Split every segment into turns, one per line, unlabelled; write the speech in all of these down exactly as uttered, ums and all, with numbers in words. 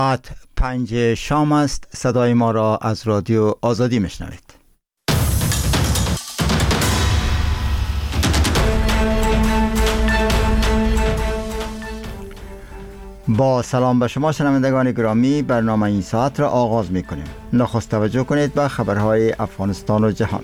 ساعت پنج شام است. صدای ما را از رادیو آزادی میشنوید. با سلام به شما شنوندگان گرامی، برنامه این ساعت را آغاز می کنیم. نخست توجه کنید به خبرهای افغانستان و جهان.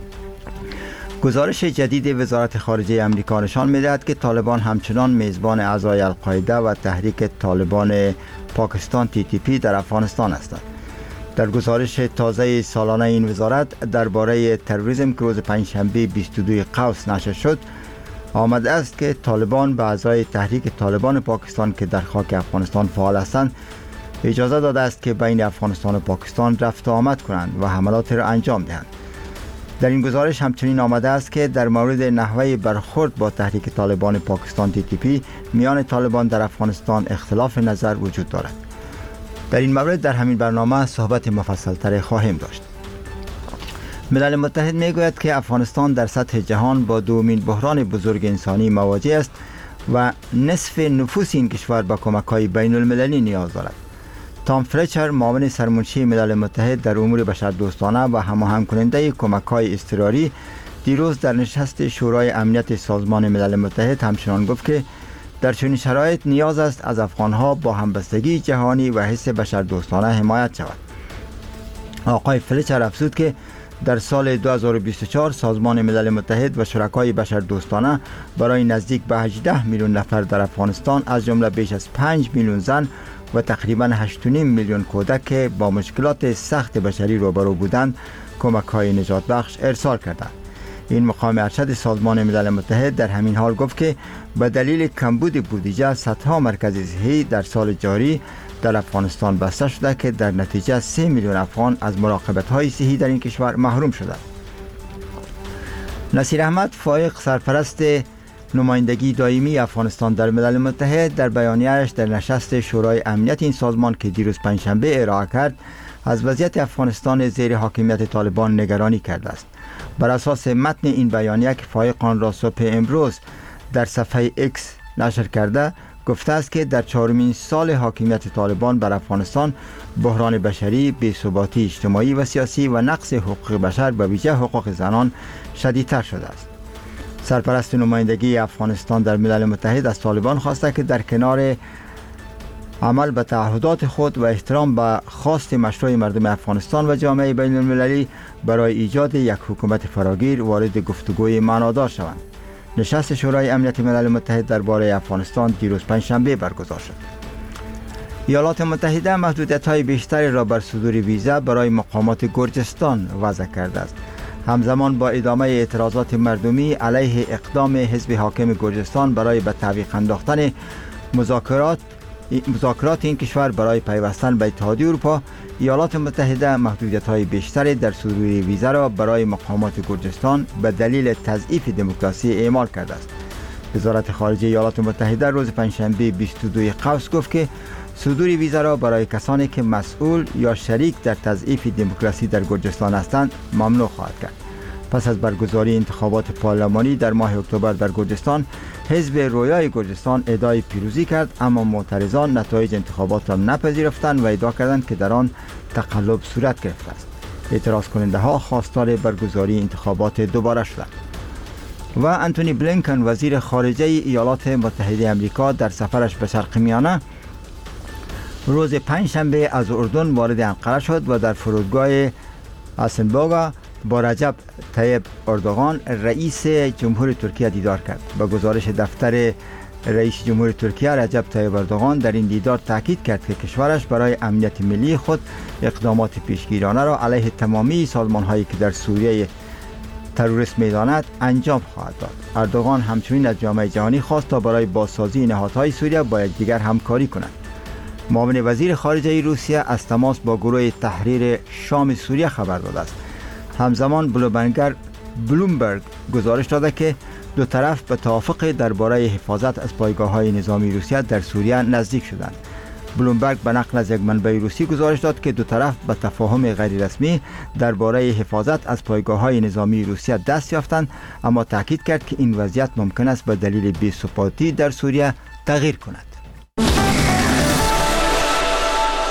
گزارش جدید وزارت خارجه امریکا نشان می‌دهد که طالبان همچنان میزبان اعضای القاعده و تحریک طالبان پاکستان تی تی پی در افغانستان هستند. در گزارش تازه سالانه این وزارت درباره تروریسم که روز پنجشنبه بیست و دوم قوس نشر شد، آمده است که طالبان به اعضای تحریک طالبان پاکستان که در خاک افغانستان فعال هستند اجازه داده است که بین افغانستان و پاکستان رفت و آمد کنند و حملات را انجام دهند. در این گزارش همچنین آمده است که در مورد نحوه برخورد با تحریک طالبان پاکستان تی تی پی میان طالبان در افغانستان اختلاف نظر وجود دارد. در این مورد در همین برنامه صحبت مفصل تر خواهیم داشت. ملل متحد میگوید که افغانستان در سطح جهان با دومین بحران بزرگ انسانی مواجه است و نصف نفوس این کشور به کمک‌های بین المللی نیاز دارد. تام فلچر، معاون سرمنشی ملل متحد در امور بشردوستانه و هماهنگ کننده کمک‌های اضطراری، دیروز در نشست شورای امنیت سازمان ملل متحد همچنان گفت که در چنین شرایط نیاز است از افغان‌ها با همبستگی جهانی و حس بشردوستانه حمایت شود. آقای فلچر افزود که در سال دو هزار و بیست و چهار سازمان ملل متحد و شرکای بشردوستانه برای نزدیک به هجده میلیون نفر در افغانستان از جمله بیش از پنج میلیون زن و تقریباً هشت و نیم میلیون کودک که با مشکلات سخت بشری روبرو بودند کمک‌های نجات بخش ارسال کردند. این مقام ارشد سازمان ملل متحد در همین حال گفت که به دلیل کمبود بودجه صدها مرکز صحی در سال جاری در افغانستان بسته شده که در نتیجه سه میلیون افغان از مراقبت‌های صحی در این کشور محروم شدند. نصیر احمد فائق، سرپرست نمایندگی دائمی افغانستان در ملل متحد، در بیانیه‌اش در نشست شورای امنیت این سازمان که دیروز پنجشنبه ارائه کرد از وضعیت افغانستان زیر حاکمیت طالبان نگرانی کرده است. بر اساس متن این بیانیه که فائق آن را صبح امروز در صفحه اکس نشر کرده، گفته است که در چهارمین سال حاکمیت طالبان بر افغانستان بحران بشری، بی‌ثباتی اجتماعی و سیاسی و نقض حقوق بشر به ویژه حقوق زنان شدیدتر شده است. سرپرست نمایندگی افغانستان در ملل متحد از طالبان خواسته که در کنار عمل به تعهدات خود و احترام به خواست مشروع مردم افغانستان و جامعه بین المللی برای ایجاد یک حکومت فراگیر وارد گفتگوی معنادار شوند. نشست شورای امنیت ملل متحد درباره افغانستان دیروز پنجشنبه برگزار شد. ایالات متحده محدودیت‌های بیشتری را بر صدور ویزا برای مقامات گرجستان وضع کرده است. همزمان با ادامه اعتراضات مردمی علیه اقدام حزب حاکم گرجستان برای به تعویق انداختن مذاکرات مذاکرات این کشور برای پیوستن به اتحادیه اروپا، ایالات متحده محدودیت‌های بیشتری در صدور ویزا را برای مقامات گرجستان به دلیل تضعیف دموکراسی اعمال کرده است. وزارت خارجه ایالات متحده روز پنجشنبه بیست و دوم قوس گفت که صدور ویزا را برای کسانی که مسئول یا شریک در تضعیف دموکراسی در گرجستان هستند ممنوع خواهد کرد. پس از برگزاری انتخابات پارلمانی در ماه اکتبر در گرجستان، حزب رویای گرجستان ادعای پیروزی کرد، اما معترضان نتایج انتخابات را نپذیرفتند و ادعا کردند که در آن تقلب صورت گرفته است. اعتراض کننده ها خواستار برگزاری انتخابات دوباره شدند. و انتونی بلینکن، وزیر خارجه ایالات متحده آمریکا، در سفرش به شرق میانه روز پنجشنبه از اردن وارد انقره شد و در فرودگاه اسنبوگا با رجب طیب اردوغان رئیس جمهور ترکیه دیدار کرد. با گزارش دفتر رئیس جمهور ترکیه، رجب طیب اردوغان در این دیدار تاکید کرد که کشورش برای امنیت ملی خود اقدامات پیشگیرانه را علیه تمامی سازمان‌هایی که در سوریه تروریسم می‌داند انجام خواهد داد. اردوغان همچنین از جامعه جهانی خواست تا برای بازسازی نهادهای سوریه با یکدیگر همکاری کنند. معاون وزیر خارجه روسیه از تماس با گروه تحریر شام سوریه خبر داده است. همزمان بلومبرگ بلومبرگ گزارش داده که دو طرف به توافق درباره حفاظت از پایگاه‌های نظامی روسیه در سوریه نزدیک شدند. بلومبرگ به نقل از یک منبع روسی گزارش داد که دو طرف به تفاهم غیر رسمی درباره حفاظت از پایگاه‌های نظامی روسیه دست یافتند، اما تاکید کرد که این وضعیت ممکن است به دلیل بی‌ثباتی در سوریه تغییر کند.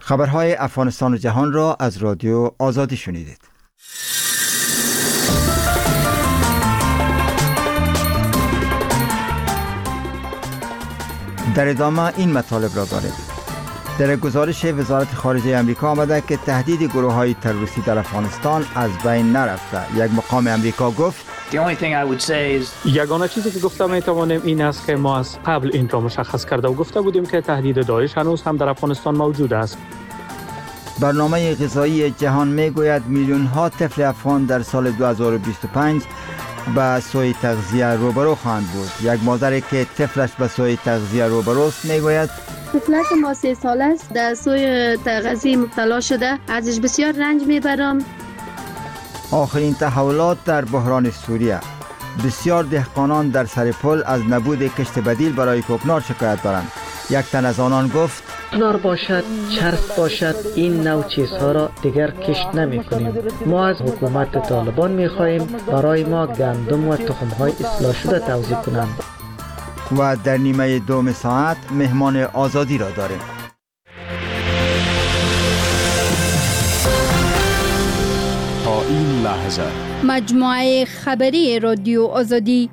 خبرهای افغانستان و جهان را از رادیو آزادی شنیدید. در ادامه این مطالب را داریم. در گزارش وزارت خارجه امریکا آمده که تهدید گروه‌های تروریستی در افغانستان از بین نرفته. یک مقام امریکا گفت
یگانه چیزی که گفتم میتوانیم این است که ما از قبل این را مشخص کرده و گفته بودیم که تهدید داعش هنوز هم در افغانستان موجود است.
برنامه غذایی جهان میگوید میلیون ها طفل افغان در سال دو هزار و بیست و پنج به سوء تغذیه روبرو خواهند بود. یک مادری که طفلش به سوء تغذیه روبروست میگوید
طفلک ما سه ساله است، در سوء تغذیه مبتلا شده، ازش بسیار رنج میبرم.
آخرین تحولات در بحران سوریه. بسیار دهقانان در سر پل از نبود کشت بدیل برای کوکنار شکایت دارند. یک تن از آنان گفت
نار باشد، چرس باشد، این نوع چیزها را دیگر کشت نمی کنیم. ما از حکومت طالبان می خواهیم برای ما گندم و تخم‌های اصلاح شده توزیع کنند.
و در نیمه دوم ساعت مهمان آزادی را داریم.
تا این لحظه
مجموعه خبری رادیو آزادی.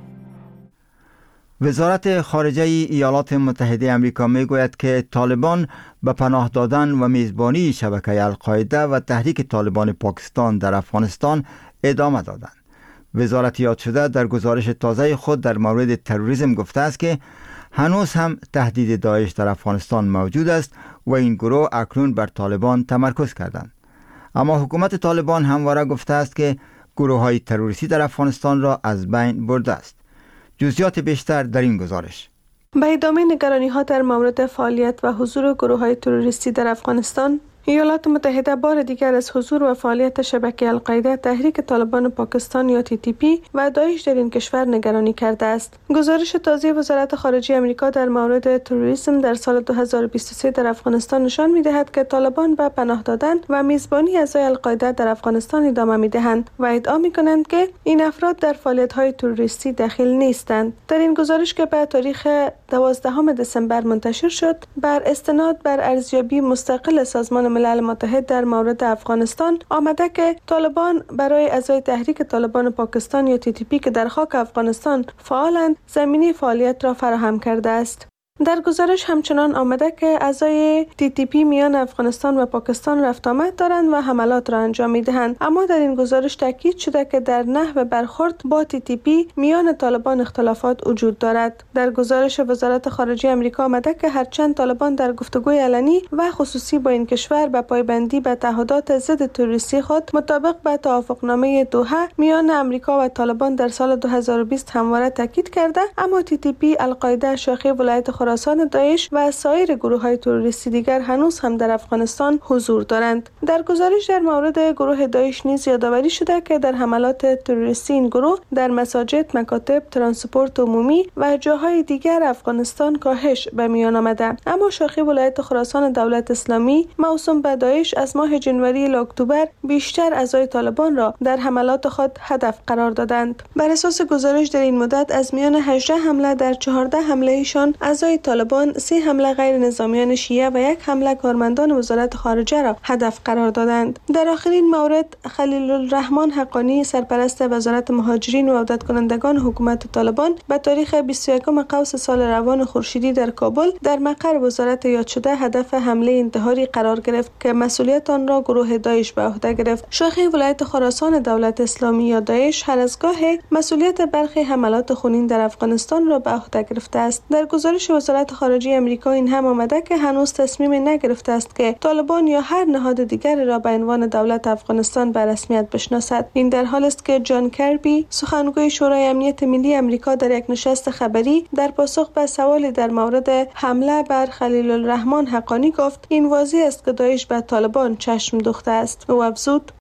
وزارت خارجه ایالات متحده آمریکا میگوید که طالبان به پناه دادن و میزبانی شبکه القاعده و تحریک طالبان پاکستان در افغانستان ادامه دادند. وزارت یاد شده در گزارش تازه خود در مورد تروریسم گفته است که هنوز هم تهدید داعش در افغانستان موجود است و این گروه اکنون بر طالبان تمرکز کردند. اما حکومت طالبان همواره گفته است که گروه‌های تروریستی در افغانستان را از بین برده است. جزئیات بیشتر در این گزارش.
به ادامه نگرانی‌ها در مورد فعالیت و حضور گروه‌های تروریستی در افغانستان، ایالات متحده بار دیگر از حضور و فعالیت شبکه القاعده، تحریک طالبان پاکستان یا تی تی پی و داعش در این کشور نگرانی کرده است. گزارش تازه وزارت خارجه آمریکا در مورد تروریسم در سال دو هزار و بیست و سه در افغانستان نشان می‌دهد که طالبان به پناه دادن و میزبانی اعضای القاعده در افغانستان ادامه می‌دهند و ادعا می‌کنند که این افراد در فعالیت‌های تروریستی دخیل نیستند. در این گزارش که به تاریخ دوازدهم دسامبر منتشر شد، بر استناد بر ارزیابی مستقل سازمان ملل متحد در مورد افغانستان آمده که طالبان برای اعضای تحریک طالبان پاکستان یا تی تی پی که در خاک افغانستان فعالند زمینه فعالیت را فراهم کرده است. در گزارش همچنان آمده که اعضای تی تی پی میان افغانستان و پاکستان رفت آمد دارند و حملات را انجام می‌دهند، اما در این گزارش تاکید شده که در نحو برخورد با تی تی پی میان طالبان اختلافات وجود دارد. در گزارش وزارت خارجه آمریکا آمده که هرچند طالبان در گفتگوی علنی و خصوصی با این کشور به پایبندی به تعهدات ضد تروریستی خود مطابق به توافقنامه دوحه میان آمریکا و طالبان در سال دو هزار و بیست همواره تاکید کرده، اما تی تی پی، القاعده، شاخه ولایت خراسان، داعش و سایر گروه‌های تروریستی دیگر هنوز هم در افغانستان حضور دارند. در گزارش در مورد گروه داعش نیز یادآوری شده که در حملات تروریستی این گروه در مساجد، مکاتب، ترانسپورت عمومی و جاهای دیگر افغانستان کاهش به میان آمده، اما شاخه ولایت خراسان دولت اسلامی موسوم به داعش از ماه جنوری الی اکتبر بیشتر اعضای طالبان را در حملات خود هدف قرار دادند. بر اساس گزارش در این مدت از میان هجده حمله در چهارده حمله ایشان اعضای طالبان، سه حمله غیر نظامیان شیعه و یک حمله کارمندان وزارت خارجه را هدف قرار دادند. در آخرین مورد خلیل الرحمن حقانی، سرپرست وزارت مهاجرین و عودت کنندگان حکومت طالبان، به تاریخ بیست و یکم قوس سال روان خورشیدی در کابل در مقر وزارت یاد شده هدف حمله انتحاری قرار گرفت که مسئولیت آن را گروه داعش به عهده گرفت. شاخه ولایت خراسان دولت اسلامی یا داعش هر از گاه مسئولیت برخی حملات خونین در افغانستان را به عهده گرفته است. در گزارش وزارت خارجه آمریکا این هم آمده که هنوز تصمیم نگرفته است که طالبان یا هر نهاد دیگری را به عنوان دولت افغانستان به رسمیت بشناسد. این در حالی است که جان کربی، سخنگوی شورای امنیت ملی آمریکا، در یک نشست خبری در پاسخ به سوالی در مورد حمله بر خلیل الرحمن حقانی گفت این واضح است که داعش به طالبان چشم دوخته است. او افزود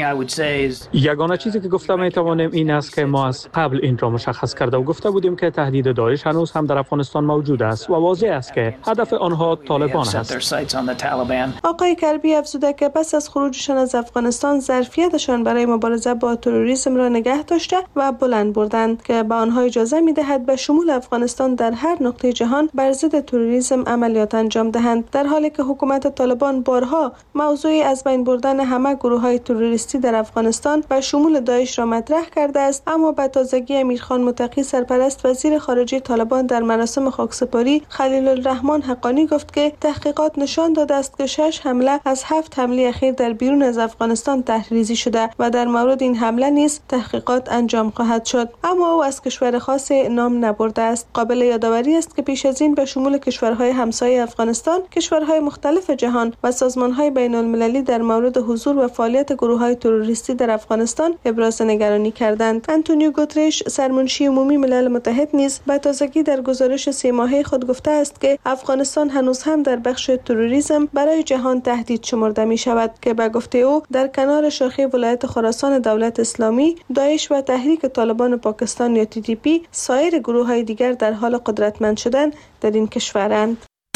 یگانه چیزی که گفتم میتوانیم این است که ما از قبل این را مشخص کرده و گفته بودیم که تهدید داعش هنوز هم در افغانستان موجود است. است و واضح است که هدف آنها طالبان است.
آقای کربی افزوده که پس از خروجشان از افغانستان ظرفیتشان برای مبارزه با تروریسم را نگه داشته و بلند بردند که به آنها اجازه می‌دهد به شمول افغانستان در هر نقطه جهان بر ضد تروریسم عملیات انجام دهند، در حالی که حکومت طالبان بارها موضوع از بین بردن همه گروه‌های تروریستی در افغانستان و شمول داعش را مطرح کرده است. اما به تازگی امیرخان متقی سرپرست وزیر خارجه طالبان در مراسم خاکسپاری خلیل الرحمن حقانی گفت که تحقیقات نشان داده است که شش حمله از هفت حمله اخیر در بیرون از افغانستان تحریزی شده و در مورد این حمله نیز تحقیقات انجام خواهد شد. اما او از کشور خاص نام نبرده است. قابل یادآوری است که پیش از این به شمول کشورهای همسایه افغانستان، کشورهای مختلف جهان و سازمانهای بین المللی در مورد حضور و فعالیت گروه‌های تروریستی در افغانستان ابراز نگرانی کردند. آنتونیو گوترش سرمنشی عمومی ملل متحد نیز به تازگی در گزارش سه ماهه خود گفته است که افغانستان هنوز هم در بخش تروریسم برای جهان تهدید شمرده می شود که به گفته او در کنار شاخه ولایت خراسان دولت اسلامی، داعش و تحریک طالبان پاکستان یا تی تی پی، سایر گروه‌های دیگر در حال قدرتمند شدن در این کشورند.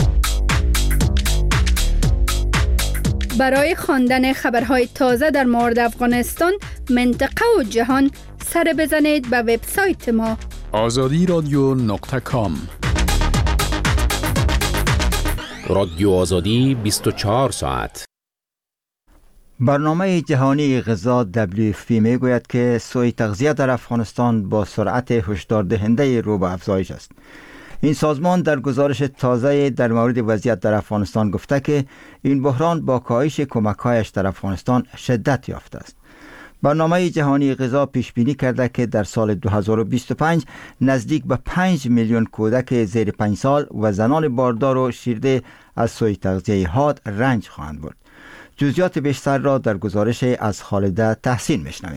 برای خواندن خبرهای تازه در مورد افغانستان، منطقه و جهان، سر بزنید به وبسایت ما
آزادی رادیو نقطه کام.
رادیو آزادی بیست و چهار ساعت.
برنامه جهانی غذا دبلیو اف پی می گوید که سوء تغذیه در افغانستان با سرعت هشدار دهنده رو به افزایش است. این سازمان در گزارش تازه در مورد وضعیت در افغانستان گفته که این بحران با کاهش کمک‌هایش در افغانستان شدت یافته است. برنامه جهانی غذا پیش بینی کرده که در سال دو هزار و بیست و پنج نزدیک به پنج میلیون کودک زیر پنج سال و زنان باردار و شیرده از سوء تغذیه حاد رنج خواهند برد. جزئیات بیشتر را در گزارش از خالده تحسین میشنویم.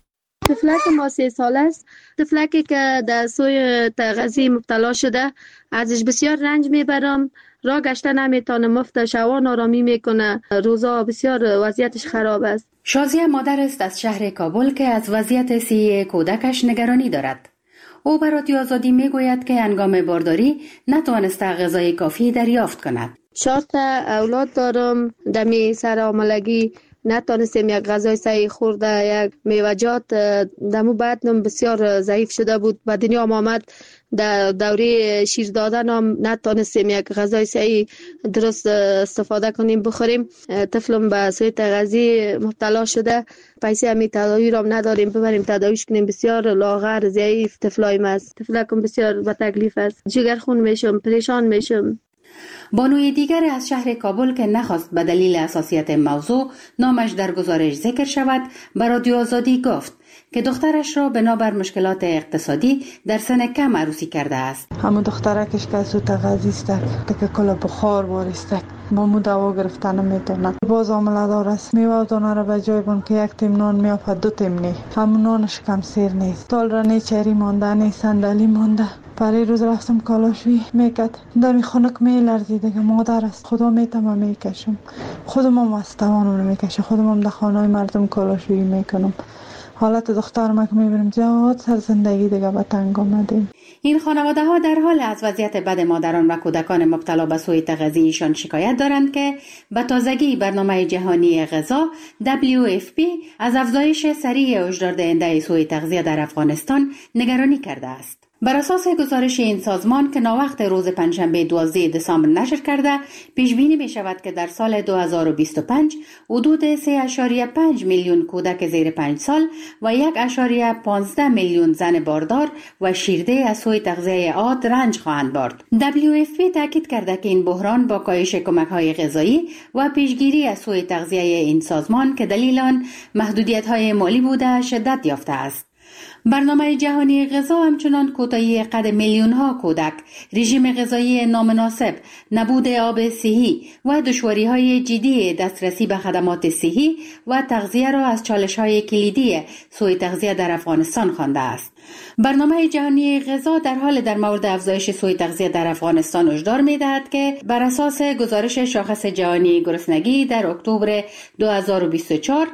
طفلک ما سه ساله است. طفلکی که در سوء تغذیه مبتلا شده، ازش بسیار رنج میبرم، راه گشته نمیتونه، مفت شوان آرامی میکنه، روزا بسیار وضعیتش خراب است.
شازیه مادر است از شهر کابل که از وضعیت صحی کودکش نگرانی دارد. او به رادیو آزادی میگوید که هنگام بارداری نتوانسته غذای کافی دریافت کند.
چهار تا اولاد دارم، دمی سر آملگی نتونستیم یک غذای صحیح خورده، یک میوجات دمو بدنم بسیار ضعیف شده بود. به دنیا آمد در دوره شیر دادن هم نتونستیم یک غذای صحیح درست استفاده کنیم بخوریم. طفلم به سوء تغذیه مبتلا شده، پیسه همی تداوی را نداریم ببریم تداویش کنیم. بسیار لاغر ضعیف طفلایم است. طفلکم بسیار با تکلیف است، جگرخون میشم، پریشان میشم.
بانوی دیگر از شهر کابل که نخواست به دلیل حساسیت موضوع نامش در گزارش ذکر شود، به رادیو آزادی گفت که دخترش را بنابر مشکلات اقتصادی در سن کم عروسی کرده است.
همون دخترکش که سوء تغذیه است که کلا بخار واریسته، با مو دوا گرفتن نمیتونه، باز عامله دار است. میوه و دانه را به جای بون که یک تیم نان میافد دو تیم نی، همون نانش کم سیر نیست، تال را نی چری مانده نی صندلی مانده. برای روز رفتم کالاشوی میکرد، دمی خنک میلرزید که مادر است، خدا میتم میکشم، خودم هم از توانم میکشم، خودم هم در خانه مردم کالاشوی میکنم. حالت دخترم که میبینم زیاد سر زندگی دیگه به تنگ آمدیم.
این خانواده ها در حال از وضعیت بد مادران و کودکان مبتلا به سوء تغذیه‌شان شکایت دارند که به تازگی برنامه جهانی غذا دبلیو اف پی از افزایش سریع هشدار دهنده سوء تغذیه در افغانستان نگرانی کرده است. بر اساس گزارش این سازمان که ناوقت روز پنجشنبه دوازده دسامبر نشر کرده، پیش بینی می شود که در سال دو هزار و بیست و پنج حدود سه ممیز پنج میلیون کودک زیر پنج سال و یک ممیز پانزده میلیون زن باردار و شیرده از سوء تغذیه عاد رنج خواهند برد. دبلیو اف پی تاکید کرده که این بحران با کاهش کمک‌های غذایی و پیشگیری از سوء تغذیه این سازمان که دلیل آن محدودیت‌های مالی بوده شدت یافته است. برنامه جهانی غذا همچنان کوتاهی قد میلیون ها کودک، رژیم غذایی نامناسب، نبود آب صحی و دشواری های جدی دسترسی به خدمات صحی و تغذیه را از چالش های کلیدی سوء تغذیه در افغانستان خوانده است. برنامه جهانی غذا در حال در مورد افزایش سوء تغذیه در افغانستان هشدار می‌دهد که بر اساس گزارش شاخص جهانی گرسنگی در اکتبر دو هزار و بیست و چهار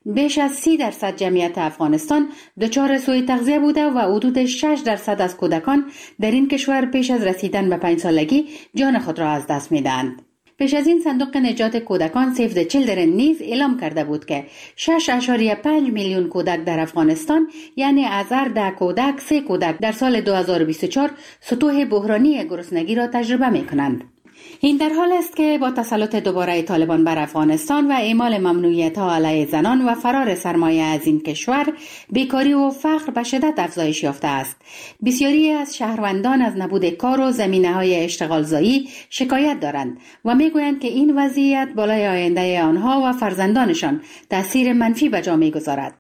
بیش از سی درصد جمعیت افغانستان دچار سوء تغذیه بوده و حدود شش درصد از کودکان در این کشور پیش از رسیدن به پنج سالگی جان خود را از دست می‌دهند. پیش از این صندوق نجات کودکان سیو د چیلدرن نیز اعلام کرده بود که شش ممیز پنج میلیون کودک در افغانستان، یعنی از هر ده کودک سه کودک در سال دو هزار و بیست و چهار سطوح بحرانی گرسنگی را تجربه می کنند. این در حال است که با تسلط دوباره طالبان بر افغانستان و اعمال ممنوعیت‌ها علیه زنان و فرار سرمایه از این کشور، بیکاری و فقر به شدت افزایش یافته است. بسیاری از شهروندان از نبود کار و زمینه‌های اشتغالزایی شکایت دارند و می‌گویند که این وضعیت بالای آینده آنها و فرزندانشان تأثیر منفی به جا می‌گذارد.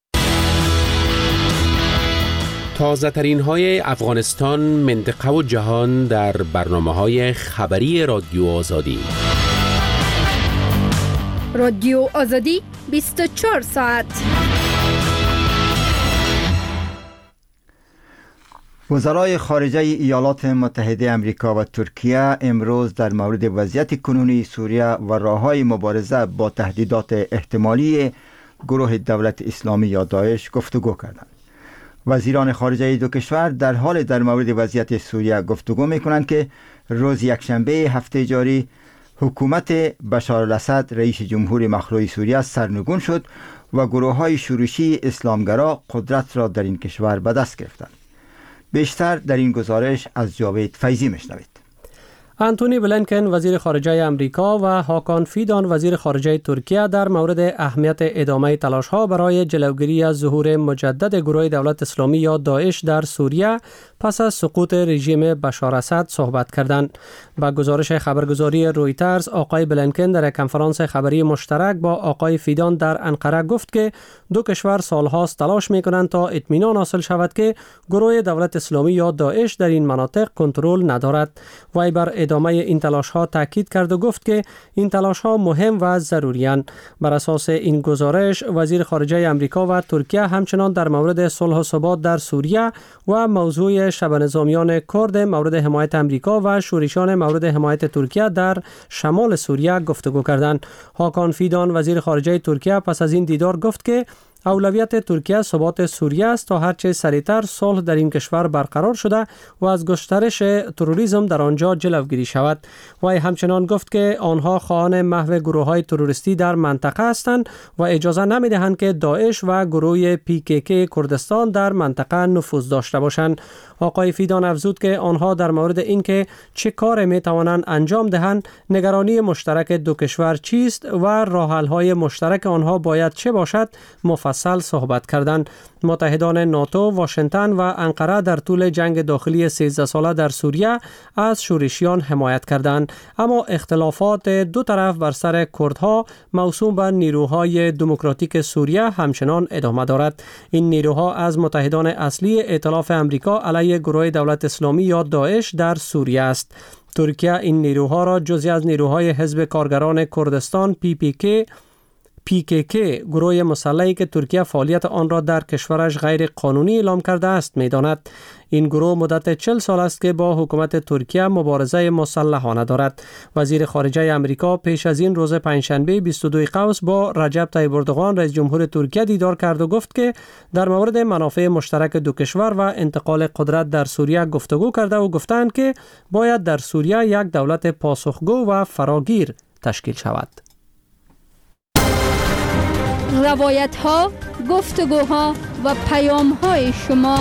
تازه ترین های افغانستان، منطقه و جهان در برنامه های خبری رادیو آزادی.
رادیو آزادی بیست و چهار ساعت.
وزرای خارجه ایالات متحده آمریکا و ترکیه امروز در مورد وضعیت کنونی سوریه و راه‌های مبارزه با تهدیدات احتمالی گروه دولت اسلامی یا داعش گفتگو کردند. وزیران خارجه دو کشور در حال در مورد وضعیت سوریه گفتگو می کنند که روز یکشنبه هفته جاری حکومت بشار الاسد رئیس جمهور مخلوع سوریه سرنگون شد و گروه های شورشی اسلامگرا قدرت را در این کشور به دست گرفتند. بیشتر در این گزارش از جاوید فیضی میشنوید.
آنتونی بلینکن وزیر خارجه امریکا و هاکان فیدان وزیر خارجه ترکیه در مورد اهمیت ادامه تلاش‌ها برای جلوگیری از ظهور مجدد گروه دولت اسلامی یا داعش در سوریه پس از سقوط رژیم بشار اسد صحبت کردند. با گزارش خبرگزاری رویترز، آقای بلینکن در کنفرانس خبری مشترک با آقای فیدان در انقره گفت که دو کشور سالهاست تلاش می‌کنند تا اطمینان حاصل شود که گروه دولت اسلامی یا داعش در این مناطق کنترل ندارد. وی بر ادامه این تلاش‌ها تاکید کرد و گفت که این تلاش‌ها مهم و ضروری‌اند. بر اساس این گزارش، وزیر خارجه آمریکا و ترکیه همچنان در مورد صلح و ثبات در سوریه و موضوع شبه نظامیان کرد مورد حمایت آمریکا و شورشیان مورد حمایت ترکیه در شمال سوریه گفتگو کردند. هاکان فیدان وزیر خارجه ترکیه پس از این دیدار گفت که اولویت ترکیه ثبات سوریه است تا هرچه سریعتر صلح در این کشور برقرار شده و از گسترش تروریسم در آنجا جلوگیری شود. وی همچنان گفت که آنها خواهان محو گروه‌های تروریستی در منطقه هستند و اجازه نمی‌دهند که داعش و گروه پی کی کی کردستان در منطقه نفوذ داشته باشند. آقای فیدان افزود که آنها در مورد اینکه چه کار می‌توانند انجام دهند، نگرانی مشترک دو کشور چیست و راه‌حل‌های مشترک آنها باید چه باشد مفصل صحبت کردند. متحدان ناتو، واشنگتن و انقره در طول جنگ داخلی سیزده ساله در سوریه از شورشیان حمایت کردند، اما اختلافات دو طرف بر سر کردها موسوم به نیروهای دموکراتیک سوریه همچنان ادامه دارد. این نیروها از متحدان اصلی ائتلاف آمریکا علیه گروه دولت اسلامی یا داعش در سوریه است. ترکیه این نیروها را جزئی از نیروهای حزب کارگران کردستان پی پی کی پی کی کی گروه مسلحی که ترکیه فعالیت آن را در کشورش غیر قانونی اعلام کرده است می‌داند. این گروه مدت چهل سال است که با حکومت ترکیه مبارزه مسلحانه دارد. وزیر خارجه آمریکا پیش از این روز پنجشنبه بیست و دو قوس با رجب طیب اردوغان رئیس جمهور ترکیه دیدار کرد و گفت که در مورد منافع مشترک دو کشور و انتقال قدرت در سوریه گفتگو کرده و گفتند که باید در سوریه یک دولت پاسخگو و فراگیر تشکیل شود.
روایت ها، گفتگوها و پیام های شما.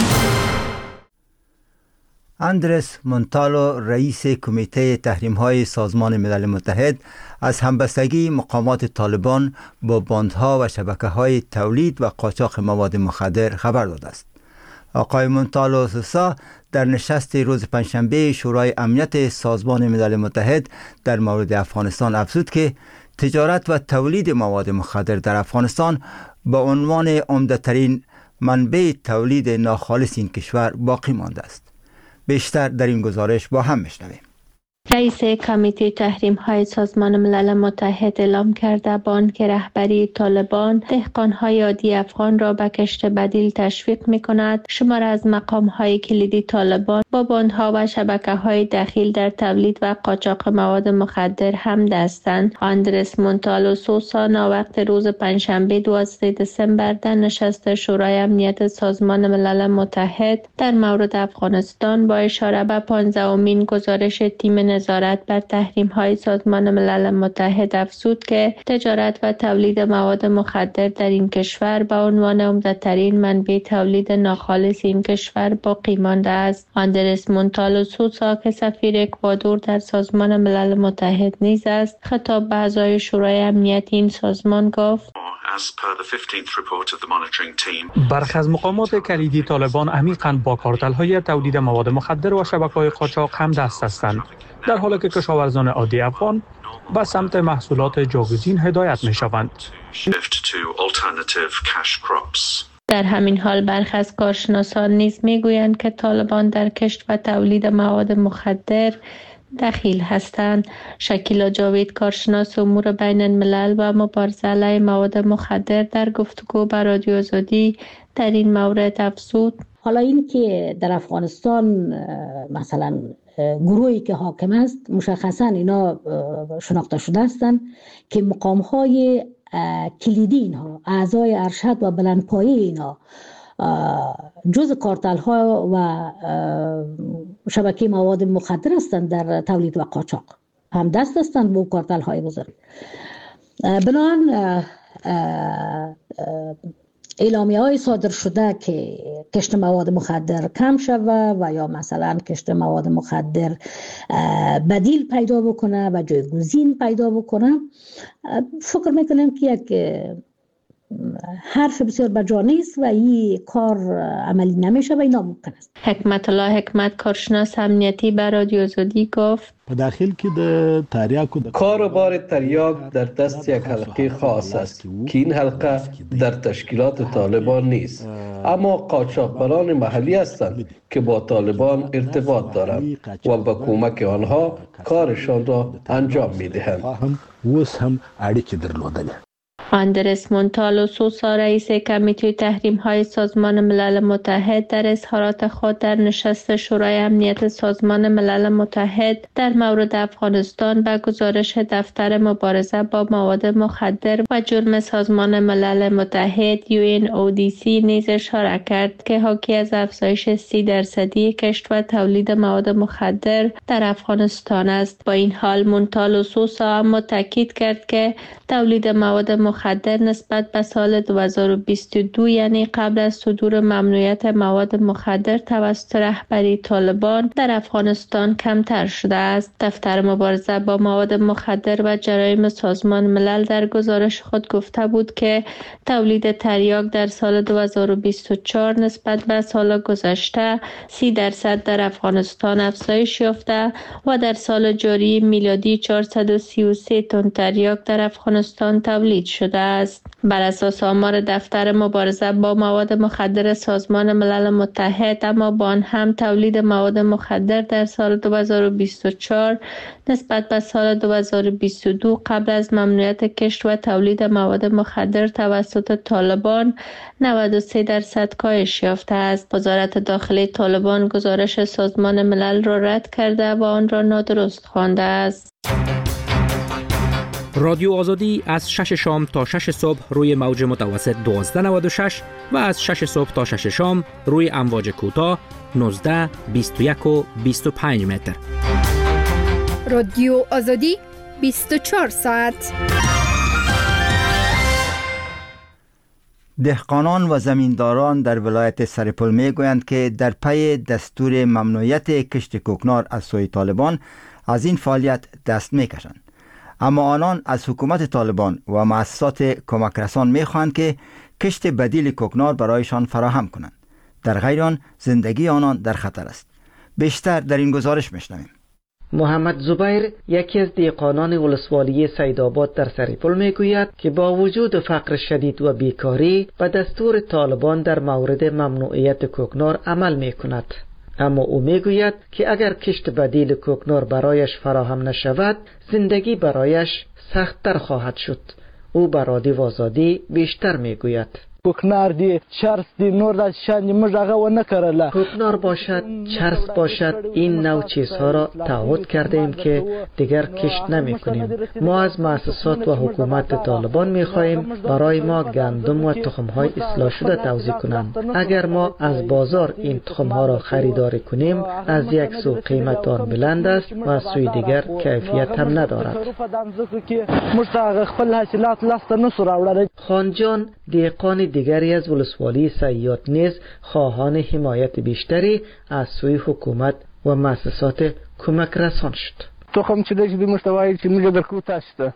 اندرس مونتالو رئیس کمیته تحریم های سازمان ملل متحد از همبستگی مقامات طالبان با باندها و شبکه های تولید و قاچاق مواد مخدر خبر داده است. آقای مونتالو سوسا در نشست روز پنجشنبه شورای امنیت سازمان ملل متحد در مورد افغانستان افزود که تجارت و تولید مواد مخدر در افغانستان با عنوان عمده‌ترین منبع تولید ناخالص این کشور باقی مانده است. بیشتر در این گزارش با هم میشنویم.
رئیس کمیته تحریم های سازمان ملل متحد اعلام کرده بانک رهبری طالبان دهقان های عادی افغان را به کشت بدیل تشویق می کند. شمار از مقام های کلیدی طالبان با باندها و شبکه های دخیل در تولید و قاچاق مواد مخدر هم دستند. آندرس مونتالو سوسا ناوقت روز پنجشنبه دوازده دسامبر در نشست شورای امنیت سازمان ملل متحد در مورد افغانستان با اشاره به پانزدهمین گزارش تیم نظارت بر تحریم های سازمان ملل متحد افزود که تجارت و تولید مواد مخدر در این کشور به عنوان عمده‌ترین منبع تولید ناخالص این کشور باقی مانده است. آندرس مونتالو سوسا که سفیر اکوادور در سازمان ملل متحد نیز است، خطاب به اعضای شورای امنیت این سازمان گفت:
برخی از مقامات کلیدی طالبان عمیقاً با کارتل‌های تولید مواد مخدر و شبکه‌های قاچاق هم دست هستند، در حالی که کشاورزان عادی افغان به سمت محصولات جاگزین هدایت می‌شوند.
در همین حال برخی از کارشناسان نیز می‌گویند که طالبان در کشت و تولید مواد مخدر دخیل هستند. شکیلا جاوید کارشناس امور بین الملل و مبارزه علیه مواد مخدر در گفتگو با رادیو آزادی در این مورد افزود:
حالا این که در افغانستان مثلا گروهی که حاکم است مشخصا اینا شناخته شده هستند که مقام‌های کلیدی اینها، اعضای ارشد و بلندپایه اینا جز کارتل ها و شبکه مواد مخدر هستند در تولید و قاچاق، هم دست هستند با کارتل های بزرگ. بنابراین اعلامیه های صادر شده که کشت مواد مخدر کم شود و یا مثلا کشت مواد مخدر بدیل پیدا بکنه و جایگزین پیدا بکنه، فکر میکنم که یک حرف بسیار بجا نیست و این کار عملی نمیشه و این ناممکن است.
حکمت الله حکمت کارشناس امنیتی بر رادیو آزادی گفت:
په داخل کې د تریاکو
کاروبار تریاک در دست یک حلقه خاص است که این حلقه در تشکیلات طالبان نیست، اما قاچاقبران محلی هستند که با طالبان ارتباط دارند و با کمک آنها کارشان را انجام میدهند.
اوس هم اړیکې درلودلې.
آندرس مونتالو سوسا رئیس کمیته تحریم های سازمان ملل متحد در اظهارات خود در نشست شورای امنیت سازمان ملل متحد در مورد افغانستان و گزارش دفتر مبارزه با مواد مخدر و جرم سازمان ملل متحد یو ان او دی سی نیز اشاره کرد که حاکی از افزایش سی درصدی کشت و تولید مواد مخدر در افغانستان است. با این حال مونتالو سوسا اما تاکید کرد که تولید مواد مخدر نسبت به سال دو هزار و بیست و دو یعنی قبل از صدور ممنوعیت مواد مخدر توسط رهبری طالبان در افغانستان کمتر شده است. دفتر مبارزه با مواد مخدر و جرایم سازمان ملل در گزارش خود گفته بود که تولید تریاک در سال دو هزار و بیست و چهار نسبت به سال گذشته سی درصد در افغانستان افزایش یافته و در سال جاری میلادی چهارصد و سی و سه تن تریاک در افغانستان تولید شده است. بر اساس آمار دفتر مبارزه با مواد مخدر سازمان ملل متحد، اما با آن هم تولید مواد مخدر در سال دو هزار و بیست و چهار نسبت به سال دو هزار و بیست و دو قبل از ممنوعیت کشت و تولید مواد مخدر توسط طالبان نود و سه درصد کاهش یافته است. وزارت داخلی طالبان گزارش سازمان ملل را رد کرده و آن را نادرست خوانده است.
رادیو آزادی از شش شام تا شش صبح روی موج متوسط دوازده نود و شش و از شش صبح تا شش شام روی امواج کوتاه نوزده، بیست و یک و بیست و پنج متر.
رادیو آزادی بیست و چهار ساعت.
دهقانان و زمینداران در ولایت سرپل می گویند که در پی دستور ممنوعیت کشت کوکنار از سوی طالبان از این فعالیت دست می کشند. اما آنان از حکومت طالبان و مؤسسات کمک رسان می خواهند که کشت بدیل کوکنار برایشان فراهم کنند. در غیر آن زندگی آنان در خطر است. بیشتر در این گزارش میشنویم.
محمد زبیر یکی از دهقانان ولسوالی سیدآباد در سرپل میگوید که با وجود فقر شدید و بیکاری به دستور طالبان در مورد ممنوعیت کوکنار عمل میکند. اما او میگوید که اگر کشت بدیل کوکنار برایش فراهم نشود زندگی برایش سخت‌تر خواهد شد. او به رادیو آزادی بیشتر میگوید.
کوکنار دی چرس دی نور از شان مجاغه و نکرله.
کوکنار باشد چرس باشد این نوع چیزها را تعهد کرده ایم که دیگر کشت نمی کنیم. ما از مؤسسات و حکومت طالبان می خواهیم برای ما گندم و تخم های اصلاح شده توزیع کنند. اگر ما از بازار این تخم ها را خریداری کنیم از یک سو قیمت آن بلند است و از سوی دیگر کیفیت هم ندارد. خانجان دیقان دیگری از ولسوالی صیاد نیز خواهان حمایت بیشتری از سوی حکومت و مؤسسات کمک رسان شد.
تخم چه دیگه بی مستوایی چه میگه در کوتاشته.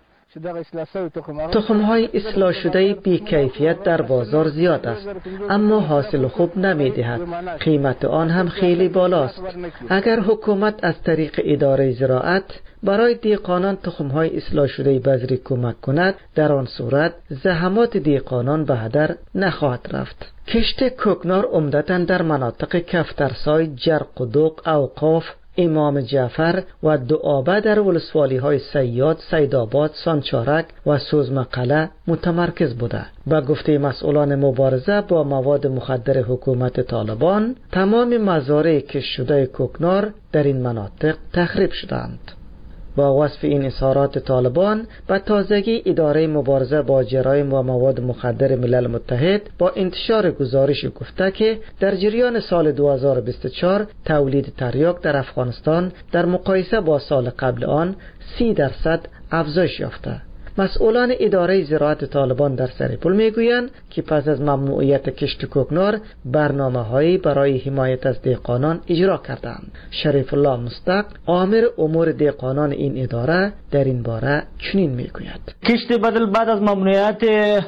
تخم های اصلاح شده بی کیفیت در بازار زیاد است اما حاصل خوب نمی دهد. قیمت آن هم خیلی بالاست. اگر حکومت از طریق اداره زراعت برای دیقانان تخم های اصلاح شده بذری کمک کند در آن صورت زحمات دیقانان به هدر نخواهد رفت. کشت کوکنار عمدتاً در مناطق کفترسای، جرق و دوق، اوقاف، امام جعفر و دعابه در ولسوالی های سیاد، سیدآباد، سانچارک و سوزمقله متمرکز بوده. با گفته مسئولان مبارزه با مواد مخدر حکومت طالبان تمام مزارع کشت شده کوکنار در این مناطق تخریب شدند. با وصف این اظهارات طالبان به تازگی اداره مبارزه با جرایم و مواد مخدر ملل متحد با انتشار گزارش گفته که در جریان سال دو هزار و بیست و چهار تولید تریاک در افغانستان در مقایسه با سال قبل آن سی درصد افزایش یافته. مسئولان اداره زراعت طالبان در سرپل میگویند که پس از ممنوعیت کشت کوکنار برنامه‌هایی برای حمایت از دهقانان اجرا کردند. شریف الله مصدق آمر امور دهقانان این اداره در این باره چنین میگوید:
کشت بدل بعد از ممنوعیت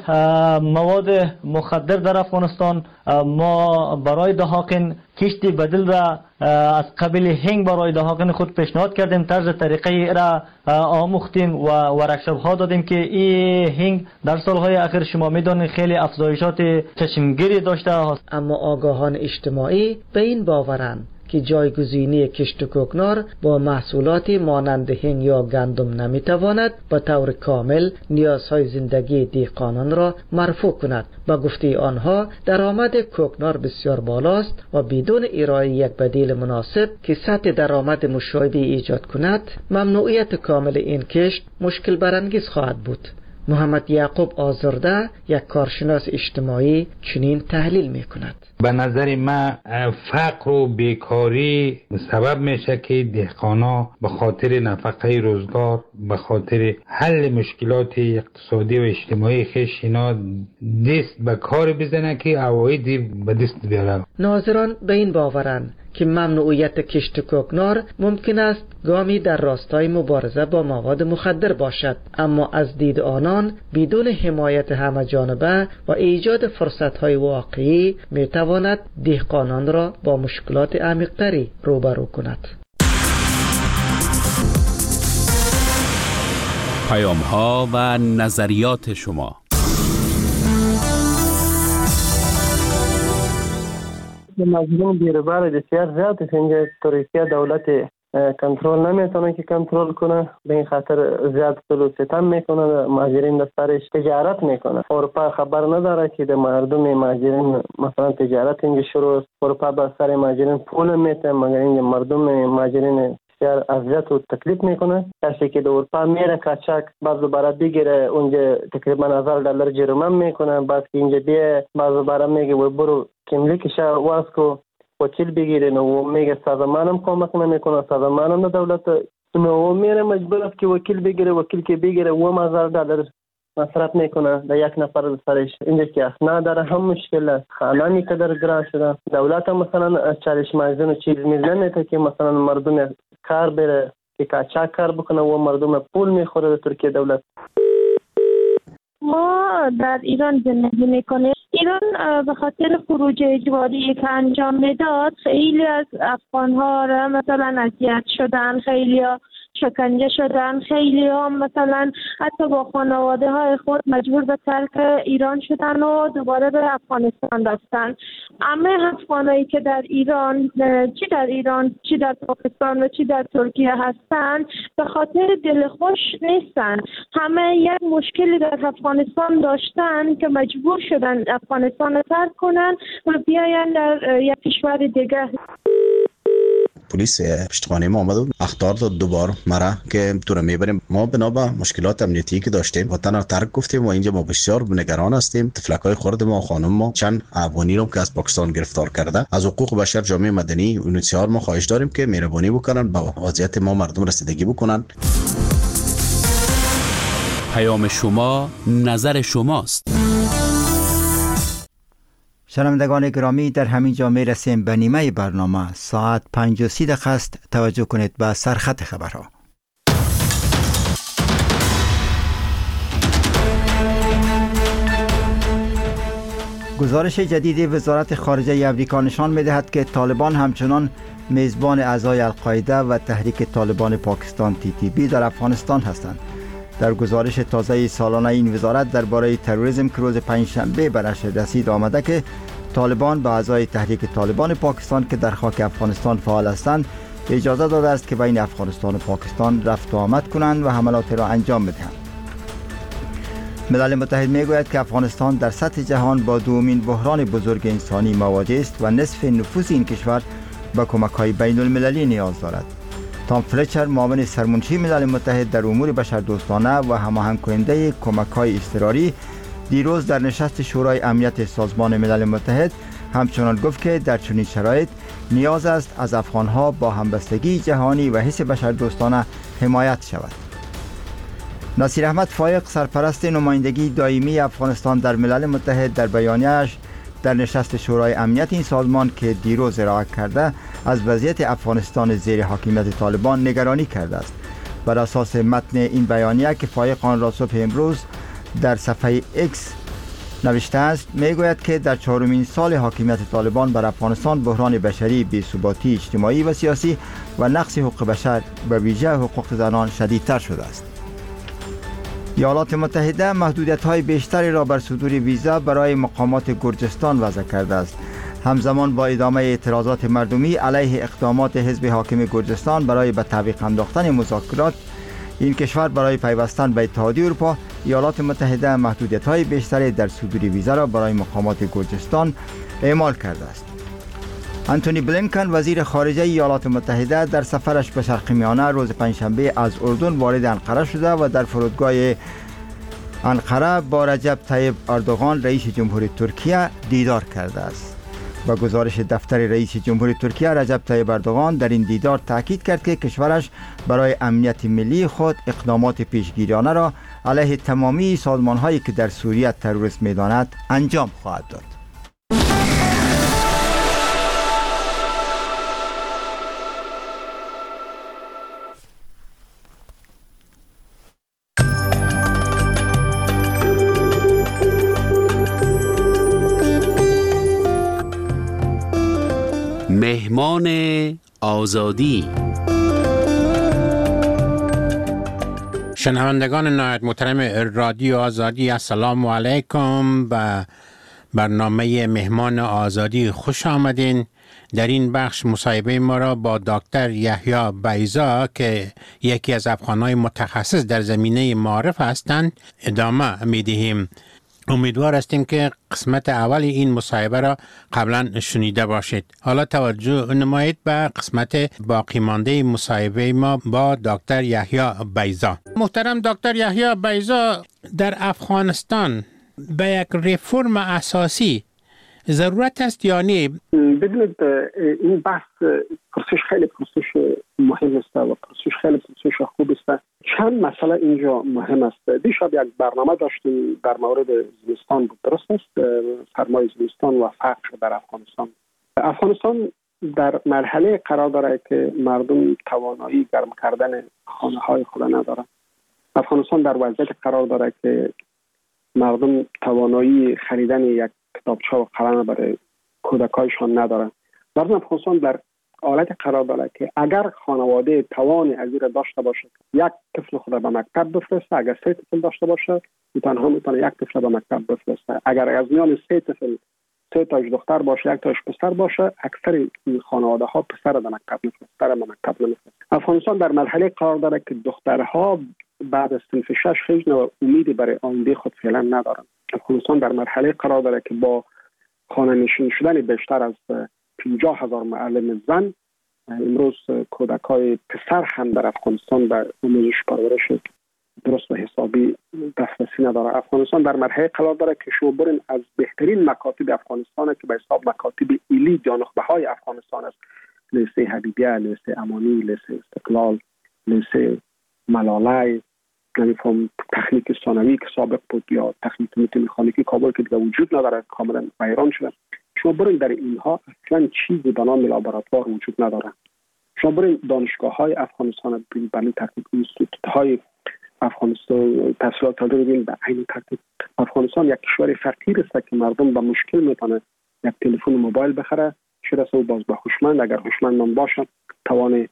مواد مخدر در افغانستان ما برای دهقان کشت بدل را از قبیل هنگ برای دهقان خود پیشنهاد کردیم. طرز طریقه را آموختیم و ورکشاپ ها دادیم که این هنگ در سالهای اخیر شما میدونید خیلی افزایشات چشمگیری داشته است.
اما آگاهان اجتماعی به این باورند که جایگزینی کشت کوکنار با محصولات مانند هنگ یا گندم نمیتواند به طور کامل نیازهای زندگی دهقانان را مرفوع کند. با گفته آنها درآمد کوکنار بسیار بالاست و بدون ارائه یک بدیل مناسب که سطح درآمد مشابهی ایجاد کند ممنوعیت کامل این کشت مشکل برانگیز خواهد بود. محمد یعقوب آزرده یک کارشناس اجتماعی چنین تحلیل می کند:
به نظر من فقر و بیکاری سبب میشه که دهقانا به خاطر نفقه روزگار، به خاطر حل مشکلات اقتصادی و اجتماعی خیش اینا دست به کار بزنه که عوایدی به دست بیاره.
ناظران به این باورند که ممنوعیت کشت کوکنار ممکن است گامی در راستای مبارزه با مواد مخدر باشد، اما از دید آنان بدون حمایت همه جانبه و ایجاد فرصت‌های واقعی میتواند دهقانان را با مشکلات عمیق‌تری روبرو کند.
پیام‌ها و نظریات شما.
مظلوم بیروبار بسیار زیاد است. اینجا ترکیه دولت کنترل نمیتونه که کنترل کنه، به این خاطر زیاد ظلم و ستم میکنه، مهاجرین در سرش تجارت میکنه. اروپا خبر نداره که در مردم مهاجرین مثلا تجارت اینجا شروع است. اروپا به سر مهاجرین پول میته مگر اینجا مردم مهاجرین بسیار اذیت و تکلیف میکنه. کسی که در اروپا میره کاچاک بعض برای بگیره اونجا تقریبا هزار دلار جریمه میکنه، بعد که اینجا بیه بعض برای میگه و برو کملیکش واس کو وکیل بگیرین و میگه سازمانم کمک نمیکنه، سازمانم دولت نو میره مجبور است که وکیل بگیره، وکیل که بگیره و هزار دلار مصرف میکنه در یک نفر سرش. اینجا که اسناد داره هم مشکل است، خانه قدر گران شده. دولت هم مثلا چالش مازن و چیز میزنه که مثلا مردم کار بره که کاچاک کار بکنه و مردم پول میخوره در ترکیه دولت.
ما در ایران زندگی میکنیم. ایران به خاطر خروج اجباری که انجام میداد خیلی از افغان ها را مثلا اذیت شدن، خیلی شکنجه شدن. خیلی هم مثلا حتی با خانواده های خود مجبور به ترک ایران شدن و دوباره به افغانستان رفتن. همه افغانایی که در ایران، چی در ایران چی در پاکستان و چی در ترکیه هستن، به خاطر دلخوش نیستن. همه یک مشکلی در افغانستان داشتن که مجبور شدن افغانستان رو ترک کنن و بیاین در یک کشور دیگه.
پلیس پشتخانه ما آمد و اخطار داد دوبار مرا که تو رو میبریم. ما بنا به مشکلات امنیتی که داشتیم وطن رو ترک گفتیم و اینجا ما بسیار نگران هستیم. تفلکای خرد ما و خانم ما چند افغانی رو که از پاکستان گرفتار کرده. از حقوق بشر، جامعه مدنی و اونسیار ما خواهش داریم که مهربانی بکنن با وضعیت ما مردم رسیدگی بکنن.
پیام شما نظر شماست.
شنوندگان گرامی، در همین جا می رسیم به نیمه برنامه. ساعت پنج و سی دقیقه است. توجه کنید به سرخط خبرها. گزارش جدید وزارت خارجه امریکا نشان می دهد که طالبان همچنان میزبان اعضای القاعده و تحریک طالبان پاکستان تی تی پی در افغانستان هستند. در گزارش تازه سالانه این وزارت درباره تروریسم که روز پنجشنبه به نشر رسید آمده که طالبان به اعضای تحریک طالبان پاکستان که در خاک افغانستان فعال هستند اجازه داده است که بین افغانستان و پاکستان رفت و آمد کنند و حملات را انجام بدهند. ملل متحد میگوید که افغانستان در سطح جهان با دومین بحران بزرگ انسانی مواجه است و نصف نفوس این کشور به کمک‌های بین المللی نیاز دارد. تام فلچر، معاون سرمنشی ملل متحد در امور بشردوستانه و هماهنگ کننده کمک‌های اضطراری، دیروز در نشست شورای امنیت سازمان ملل متحد همچنان گفت که در چنین شرایط نیاز است از افغان‌ها با همبستگی جهانی و حس بشردوستانه حمایت شود. نصیر احمد فایق، سرپرست نمایندگی دائمی افغانستان در ملل متحد، در بیانیه‌اش در نشست شورای امنیت این سازمان که دیروز ارائه کرده از وضعیت افغانستان زیر حاکمیت طالبان نگرانی کرده است. بر اساس متن این بیانیه که فایق آن را صبح امروز در صفحه ایکس نوشته است، میگوید که در چهارمین سال حاکمیت طالبان بر افغانستان بحران بشری، بی‌ثباتی اجتماعی و سیاسی و نقض حقوق بشر به ویژه حقوق زنان شدیدتر شده است. ایالات متحده محدودیت‌های بیشتری را بر صدور ویزا برای مقامات گرجستان وضع کرده است. همزمان با ادامه اعتراضات مردمی علیه اقدامات حزب حاکم گرجستان برای به تعویق انداختن مذاکرات این کشور برای پیوستن به اتحادیه اروپا، ایالات متحده محدودیت‌های بیشتری در صدور ویزا را برای مقامات گرجستان اعمال کرده است. انتونی بلینکن، وزیر خارجه ایالات متحده، در سفرش به شرق میانه روز پنجشنبه از اردن وارد انقره شده و در فرودگاه انقره با رجب طیب اردوغان رئیس جمهور ترکیه دیدار کرده است. با گزارش دفتر رئیس جمهور ترکیه، رجب طیب اردوغان در این دیدار تاکید کرد که کشورش برای امنیت ملی خود اقدامات پیشگیرانه را علیه تمامی سازمان‌هایی که در سوریه تروریسم می‌داند انجام خواهد داد.
مهمان آزادی.
شنوندگان نهایت محترم رادیو آزادی، السلام علیکم. به برنامه مهمان آزادی خوش آمدین. در این بخش مصاحبه ما را با دکتر یحیی بیضا که یکی از افغان‌های متخصص در زمینه معارف هستند ادامه می‌دهیم. امیدوار هستیم که قسمت اول این مصاحبه را قبلا شنیده باشید. حالا توجه نمایید به قسمت باقی مانده مصاحبه ما با دکتر یحیی بیضا. محترم دکتر یحیی بیضا، در افغانستان به یک رفرم اساسی ضرورت است یا نه؟
ببینید، این بحث پرسش خیلی پرسش مهم است و پرسش خیلی پرسش خوب است. چند مسئله اینجا مهم است. دیشب یک برنامه داشتیم در مورد زمستان بود، درست است؟ سرمای زمستان و فقر در افغانستان. افغانستان در مرحله قرار داره که مردم توانایی گرم کردن خانه های خود ندارند. افغانستان در وضعیت قرار داره که مردم توانایی خریدن یک کتابچه و قلم برای کودکایشان ندارند. مردم افغانستان در حالت قرار داره که اگر خانواده توان از این داشته باشه یک طفل خود به مکتب بفرسته، اگر سه طفل داشته باشه تنها میتونه یک طفل به مکتب بفرسته. اگر از میان سه طفل سه تاش دختر باشه یک تاش پسر باشه، اکثر این خانواده ها پسر به مکتب میفرستن، به مکتب نمیفرستن. افغانستان در مرحله قرار داره که دخترها بعد از صنف شش هیچ نوع امیدی برای آینده خود فعلا ندارن. افغانستان در مرحله قرار داره که با خانه نشین شدن بیشتر از پنجاه هزار معلم زن، امروز کودکای پسر هم در افغانستان به آموزش پرورش درست و حسابی دسترسی نداره. افغانستان در مرحله قرار داره که شما برین از بهترین مکاتب افغانستان که به حساب مکاتب ایلی یا نخبه های افغانستان است، لیسه حبیبیه، لیسه امانی، لیسه استقلال، لیسه ملاله، نمیفهم تکنیک ثانوی که سابق بود یا تکنیک مکانیکی کابل که دیگه وجود نداره، کاملا ویران شده. شما برین در اینها اصلا چیزی به نام لابراتوار وجود نداره. شما برین دانشگاه های افغانستان ببینید، به این ترتیب اینستیتوت های افغانستان تحصیلات داده ببینید، به این ترتیب افغانستان یک کشور فقیر است که مردم با مشکل میتونه یک تلفن موبایل بخره، شده او باز به هوشمند، اگر هوشمند نباشه توان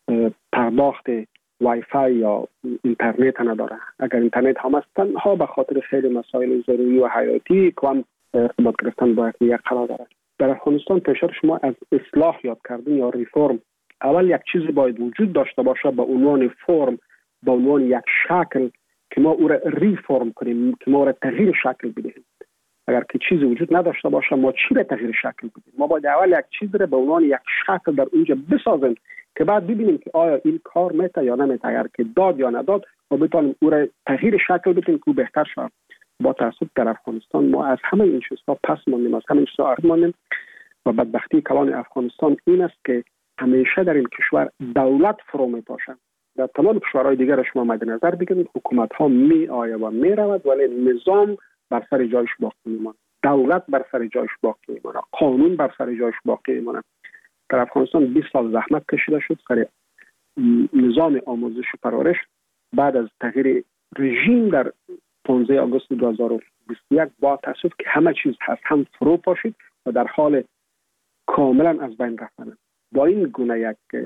پرداخت وای فای یا اینترنت نداره. اگر اینترنت هم است تنها به خاطر خیلی مسائل ضروری و حیاتی که هم ارتباط گرفتن با یک قرار داره. در افغانستان پیشتر شما از اصلاح یاد کردن یا ریفرم، اول یک چیزی باید وجود داشته باشه به عنوان فرم، به عنوان یک شکل که ما او را ریفرم کنیم، که ما او را تغییر شکل بدهیم. اگر که چیزی وجود نداشته باشه ما چی را تغییر شکل بدیم؟ ما باید اول یک چیز را به عنوان یک شکل در اونجا بسازیم که بعد ببینیم که آیا این کار میته یا نمیته. اگر که داد یا نداد ما بتونیم او را تغییر شکل بدیم که او بهتر شود. با تاسف در افغانستان ما از همه این چیزها پس ماندیم، از همه این چیزها عقب ماندیم و بدبختی کلان افغانستان این است که همیشه در این کشور دولت فرو میپاشه. در تمام کشورهای دیگر شما مد نظر بگیرید، حکومت ها می آید و می رود ولی نظام بر سر جایش باقی میماند، دولت بر سر جایش باقی میماند، قانون بر سر جایش باقی میماند. در افغانستان بیست سال زحمت کشیده شد سر نظام آموزش و پرورش. بعد از تغییر رژیم در پانزده آگوست دو هزار و بیست و یک با تاسف که همه چیز هست هم فرو پاشید و در حال کاملا از بین رفتن. با این گونه یک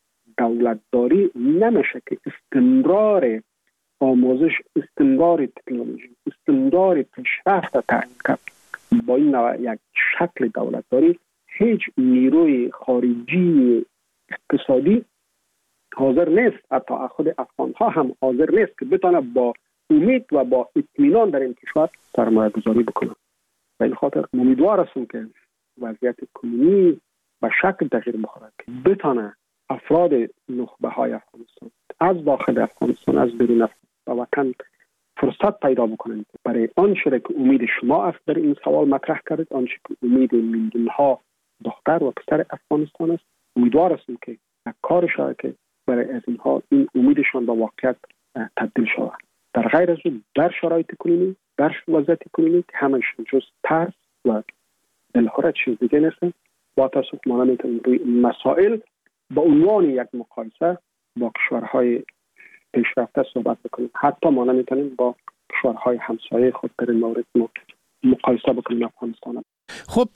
دولتداری نمیشه که استمرار آموزش، استمرار تکنولوژی، استمرار پیشرفت تعیین کرد. با این نوع یک شکل دولتداری هیچ نیروی خارجی اقتصادی حاضر نیست، حتی خود افغان ها هم حاضر نیست که بتونه با امید و با اطمینان در این کشور سرمایه گذاری بکنه. به این خاطر امیدوار هستم که وضعیت کنونی به شکل تغییر بخوره که بتونه افراد نخبه های افغانستان از داخل افغانستان از بیرون افغانستان و وطن فرصت پیدا بکنند برای آنچه که امید شما است در این سوال مطرح کردید، آنچه که امید میلیون ها دختر و پسر افغانستان است. امیدوار هستم که کار شود که برای از اینها این امیدشان به واقعیت تبدیل شود. در غیر از اون در شرایط کنونی، در وضعیت کنونی که همش جز ترس و دلهره چیز دیگه نیست. با تاسف ما نمیتونیم روی مسائل با عنوان یک مقایسه با کشورهای پیشرفته صحبت بکنیم. حتی ما نمیتونیم با کشورهای همسایه خود در این مورد مقایسه بکنیم افغانستان.
خب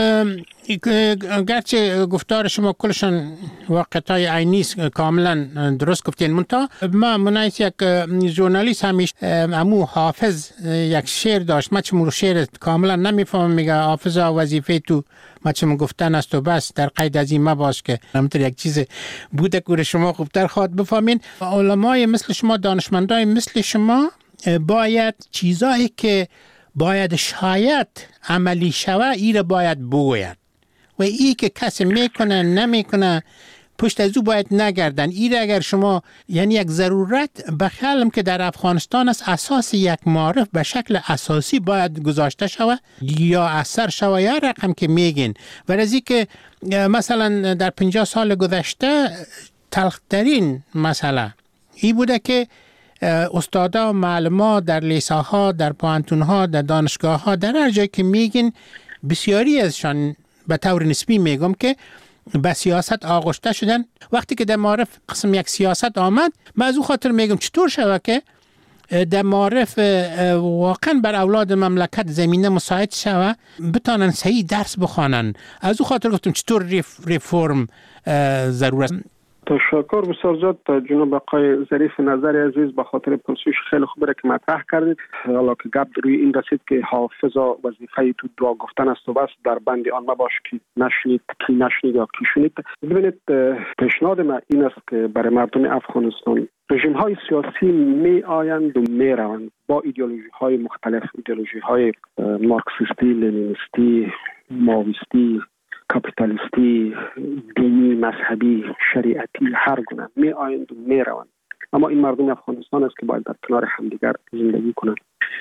گرچه گفتار شما کلشان واقعیت‌های عینی کاملا درست گفتین، منتها ما منایس یک ژورنالیست همیشه امو حافظ یک شعر داشت، ما چمو شعر کاملا نمیفهمم، میگه حافظا وظیفه تو ما چمو گفتن است و بس، در قید از این مباش که همونطور یک چیز بوده که شما خوبتر خواد بفهمین. علمای مثل شما، دانشمندای مثل شما باید چیزایی که باید شاید عملی شوه ای را باید بگوید و ای که کسی میکنه نمیکنه پشت از او باید نگردن. ای را اگر شما یعنی یک ضرورت بخیالم که در افغانستان است، اساس یک معرف به شکل اساسی باید گذاشته شوه یا اثر شوه یا رقم که میگین. و از که مثلا در پنجاه سال گذشته تلخترین مسئله ای بوده که استادا و معلم‌ها در لیسه ها، در پوهنتون ها، در دانشگاه ها، در هر جایی که میگین بسیاری ازشان به طور نسبی میگم که به سیاست آغشته شدن. وقتی که در معرف قسم یک سیاست آمد، من از او خاطر میگم چطور شود که در معارف واقعا بر اولاد مملکت زمینه مساعد شوه بتانن صحیح درس بخوانن. از او خاطر گفتم چطور ریفورم ضرورت.
تشکر بسیار زیاد جناب آقای ظریف نظر عزیز، به خاطر پرسش خیلی خوبه که مطرح کردید. حالا که گپ روی این رسید که حافظ وظیفه تو دعا گفتن است و بس، در بند آن مباش که نشنید کی نشنید یا کی شنید. ببینید پیشنهاد من این است که برای مردم افغانستان رژیم های سیاسی می آیند و می روند با ایدئولوژی های مختلف، ایدئولوژی های مارکسیستی، لنینیستی، ماویستی، کاپیتالیستی، دینی، مذهبی، شریعتی، هر گونه می آیند و می روند. اما این مردم افغانستان است که باید در کنار همدیگر زندگی کنند.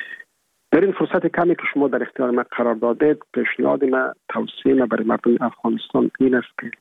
در این فرصت کمی که شما در اختیار من قرار دادید، پیشنهاد من، توصیه من برای مردم افغانستان این است که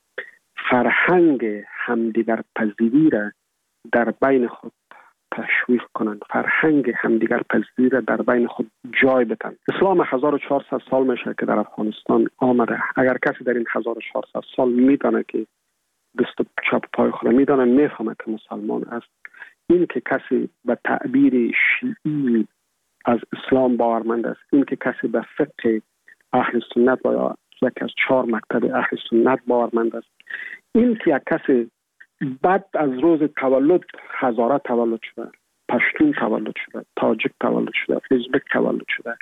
فرهنگ همدیگر پذیری را در بین خود تشویق کنند، فرهنگ همدیگر پذیری را در بین خود جای بدن. اسلام هزار و چهارصد سال میشه که در افغانستان آمده. اگر کسی در این هزار و چهارصد سال میدانه که دست و چپ پای خود میدانه، میفهمه که مسلمان است. این که کسی به تعبیر شیعی از اسلام باورمند است، این که کسی به فقه اهل سنت و یا یک از چهار مکتب اهل سنت باورمند است، این که یک کسی بعد از روز تولد هزاره تولد شده، پشتون تولد شده، تاجیک تولد شده، ازبک تولد شده،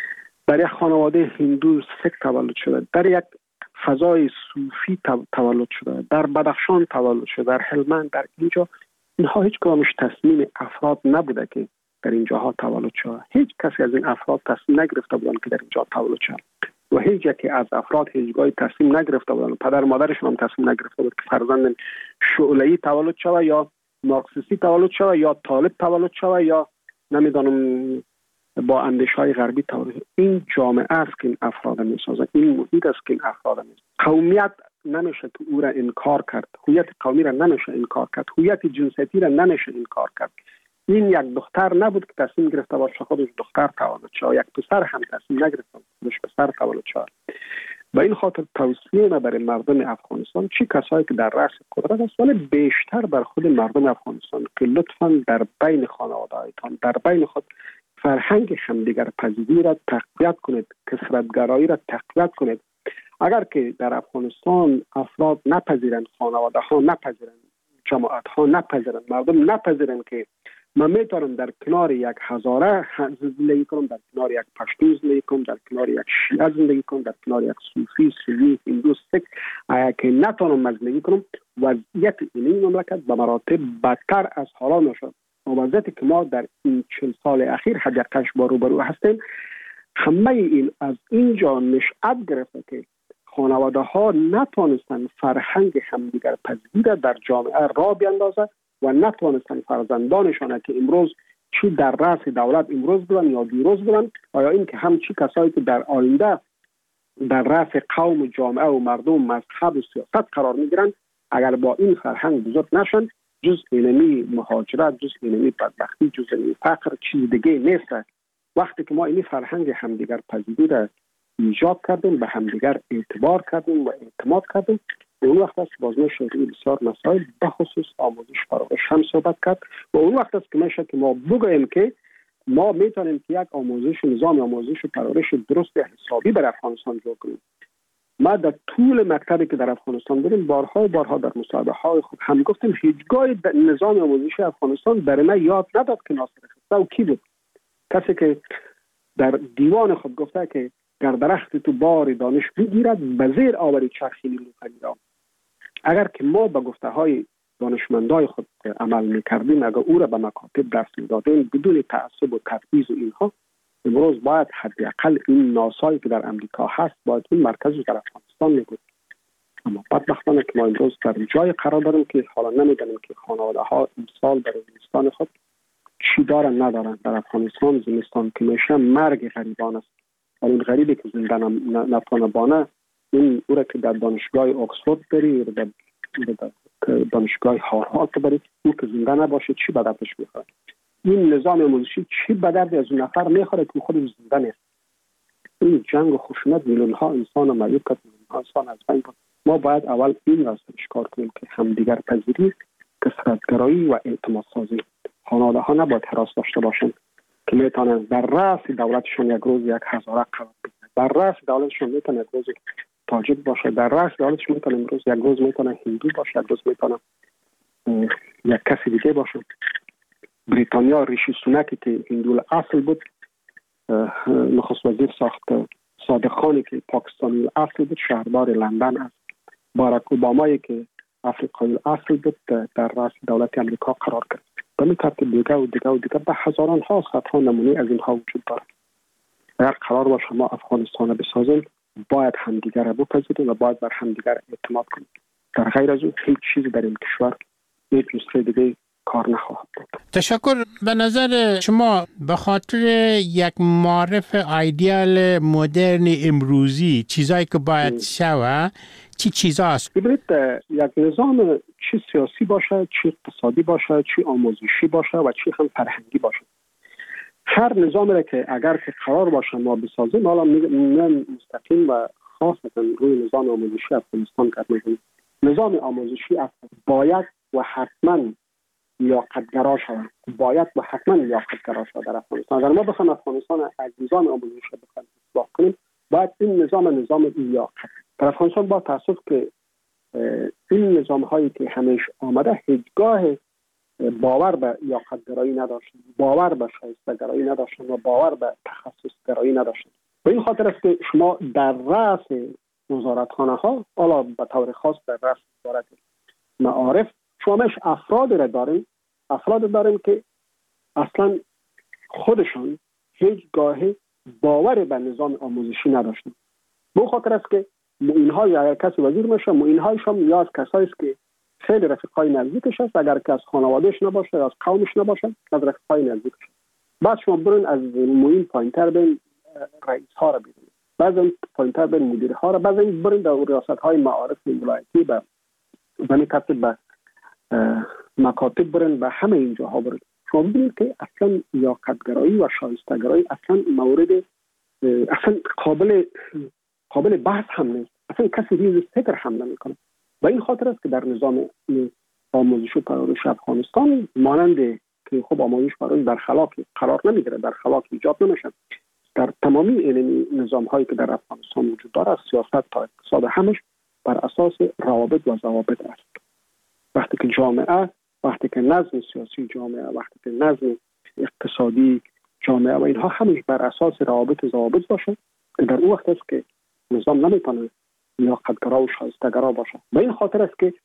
در یک خانواده هندو سیک تولد شده، در یک فضای صوفی تولد شده، در بدخشان تولد شده، در هلمند، در اینجا، اینها هیچ کدامش تصمیم افراد نبوده که در اینجاها تولد شده. هیچ کسی از این افراد تصمیم نگرفته بودن که در اینجا تولد شده و هیچ یکی از افراد هیچگاهی تصمیم نگرفته بودن، پدر مادرشون هم تصمیم نگرفته بود که فرزند شعله‌ای تولد شوه یا مارکسیستی تولد شوه یا طالب تولد شوه یا نمیدانم با اندیشه‌های غربی تولد شوه. این جامعه است که این افراد میسازه، این محیط است که این افراد میسازه. قومیت نمیشه که او را انکار کرد، هویت قومی را نمیشه انکار کرد، هویت جنسیتی را نمیشه انکار کرد. این یک دختر نبود که تصمیم گرفته باشه خودش دختر تولد شد، یک پسر هم تصمیم نگرفته خودش پسر تولد شد. به این خاطر توصیه ما برای مردم افغانستان، چی کسایی که در رأس قدرت است، ولی بیشتر بر خود مردم افغانستان، که لطفاً در بین خانواده‌هایتان، در بین خود فرهنگ همدیگر پذیری را تقویت کنید، کثرت‌گرایی را تقویت کنید. اگر که در افغانستان افراد نپذیرند، خانواده ها نپذیرند، جماعت ها نپذیرند، مردم نپذیرند که من میتونم در کنار یک هزاره زندگی کنم، در کنار یک پشتون زندگی کنم، در کنار یک شیعه زندگی کنم، در کنار یک صوفی، سنی، هندو، سیک، اگر که نتونم زندگی کنم، وضعیت این مملکت به مراتب بدتر از حالا میشد. وضعیتی که ما در این چهل سال اخیر حداقلش با روبرو هستیم، همه این از اینجا نشأت گرفته که خانواده ها نتونستن فرهنگ همدیگر پذیری در جامعه را بیندازه و نتوانستن فرزندانشان که امروز چی در رأس دولت امروز بودن یا دیروز بودن، و یا این که همچی کسایی که در آینده در رأس قوم، جامعه و مردم، مذهب و سیاست قرار میگیرن، اگر با این فرهنگ بزرگ نشن، جز اینمی مهاجرت، جز اینمی بدبختی، جز اینمی فقر چیز دیگه نیست. وقتی که ما این فرهنگ همدیگر پذیری را ایجاد کردیم، به همدیگر اعتبار کردیم و اعتماد کردیم، اون وقت است باز میشه روی بسیار مسائل به خصوص آموزش پرورش هم صحبت کرد و اون وقت است که میشه که ما بگوییم که ما میتونیم که یک آموزش نظام آموزش و پرورش درست حسابی در افغانستان جور کنیم. ما در طول مکتبی که در افغانستان بودیم بارها و بارها در مصاحبه های خود هم گفتیم هیچگاه نظام آموزشی افغانستان در ما یاد نداد که ناصر خسرو کی بود، کسی که در دیوان خود گفته که در درخت تو بار دانش میگیرد به زیر آوری چرخی نیلوفری. اگر که ما به گفته های دانشمندای خود عمل میکردیم، اگر او را به مکاتب درس میدادیم بدون تعصب و تبعیض و اینها، امروز باید حداقل این ناسایی که در امریکا هست باید این مرکز در افغانستان میگود. اما بدبختانه که ما امروز در جای قرار داریم که حالا نمیدانیم که خانواده ها امسال در زمستان خود چی دارن ندارن. در افغانستان زمستان که میشه مرگ غریبان است. این غریبی که زنده نتونه بانه، این او را که در دانشگاه اکسفورد بری، در دانشگاه هاروارد بری، او که زنده نباشه چی به دردش میخوره؟ این نظام آموزشی چی به درد از اون نفر میخوره که خودش زنده نیست؟ این جنگ و خشونت میلیون ها انسان مریض کرد، میلیون ها انسان از بین برد. ما باید اول این را سرش کار کنیم که همدیگر پذیری، کثرت‌گرایی و اعتماد سازی. خانواده ها نباید حراس داشته باشند که میتونن در رأس دولتشون یک روز یک هزاره قرار بگیرن. در رأس دولتشون میتونه یک روز تاجیک باشه، در رأس دولتشون میتونه یک روز یک روز میتونه هندو باشه، یک روز میتونه یک کسی دیگه باشه. بریتانیا ریشی سوناکی که هندو اصل بود، نخست وزیر ساخت صادق خانی که پاکستانی اصل بود شهردار لندن است. باراک اوبامایی که افریقایی اصل بود در رأس دولت امریکا قرار گرفت. به این ترتیب دیگه و دیگه و دیگه به هزاران ها صدها نمونه از اینها وجود دارد. اگر قرار باشه ما افغانستان بسازیم باید همدیگر را بپذیریم و باید بر همدیگر اعتماد کنیم. در غیر از اون هیچ چیزی در این کشور هیچ نسخه دیگه کار نخواهد بود.
تشکر. به نظر شما به خاطر یک معرف ایدئال مدرن امروزی چیزایی که باید شوه چی چیزا است؟
ببینید یک نظام چی سیاسی باشه، چی اقتصادی باشه، چی آموزشی باشه و چی هم فرهنگی باشه، هر نظامی را که اگر که قرار باشه ما بسازیم، حالا میگم مستقیم و خاصتا روی نظام آموزشی افغانستان کار میکنیم. نظام آموزشی باید و حتما لیاقت‌گرا شود، باید و حتما لیاقت‌گرا شود در افغانستان. اگر ما بخوایم افغانستان از نظام آموزشی بخوایم اصلاح کنیم، باید این نظام نظام لیاقت در افغانستان با تاسف که این نظام هایی که همیشه آمده هیچگاه باور به لیاقت‌گرایی نداشتن، باور به شایسته‌گرایی نداشتن و باور به تخصص‌گرایی نداشتن. به این خاطر است که شما در رأس وزارتخانه ها، حالا به طور خاص در رأس وزارت معارف، شما مش افراد را داریم افراد داریم که اصلا خودشون هیچگاه باور به نظام آموزشی نداشتن. به خاطر است که اینها یا کسی وزیر میشه، اینهایش هم یا از کسایی است که خیلی رفیقای نزدیکش است، اگر که از خانوادهش نباشه از قومش نباشه از رفیقای نزدیکش. بعد شما برین از موین پایینتر بین رئیس ها را ببینید، بعضی پایینتر بین مدیر ها را، بعضی برین در ریاست های معارف ولایتی به بنی ترتیب به مکاتب برین، به همه اینجا ها برین. شما ببینید که اصلا لیاقت‌گرایی و شایسته‌گرایی اصلا مورد اصلا قابل قابل بحث هم نیست، اصلا کسی ریز فکر هم نمیکنه. و این خاطر است که در نظام آموزش و پرورش افغانستان مانند که خب آموزش پرورش در خلاق قرار نمیگیره، در خلاق ایجاد نمیشه. در تمامی این نظام هایی که در افغانستان وجود داره، سیاست تا اقتصاد همش بر اساس روابط و ضوابط است. وقتی که جامعه، وقتی که نظم سیاسی جامعه، وقتی که نظم اقتصادی جامعه و اینها همش بر اساس روابط و ضوابط باشه، در اون وقت است که نظام نمیتونه لیاقت‌گرا و شایسته‌گرا باشه. به این خاطر است که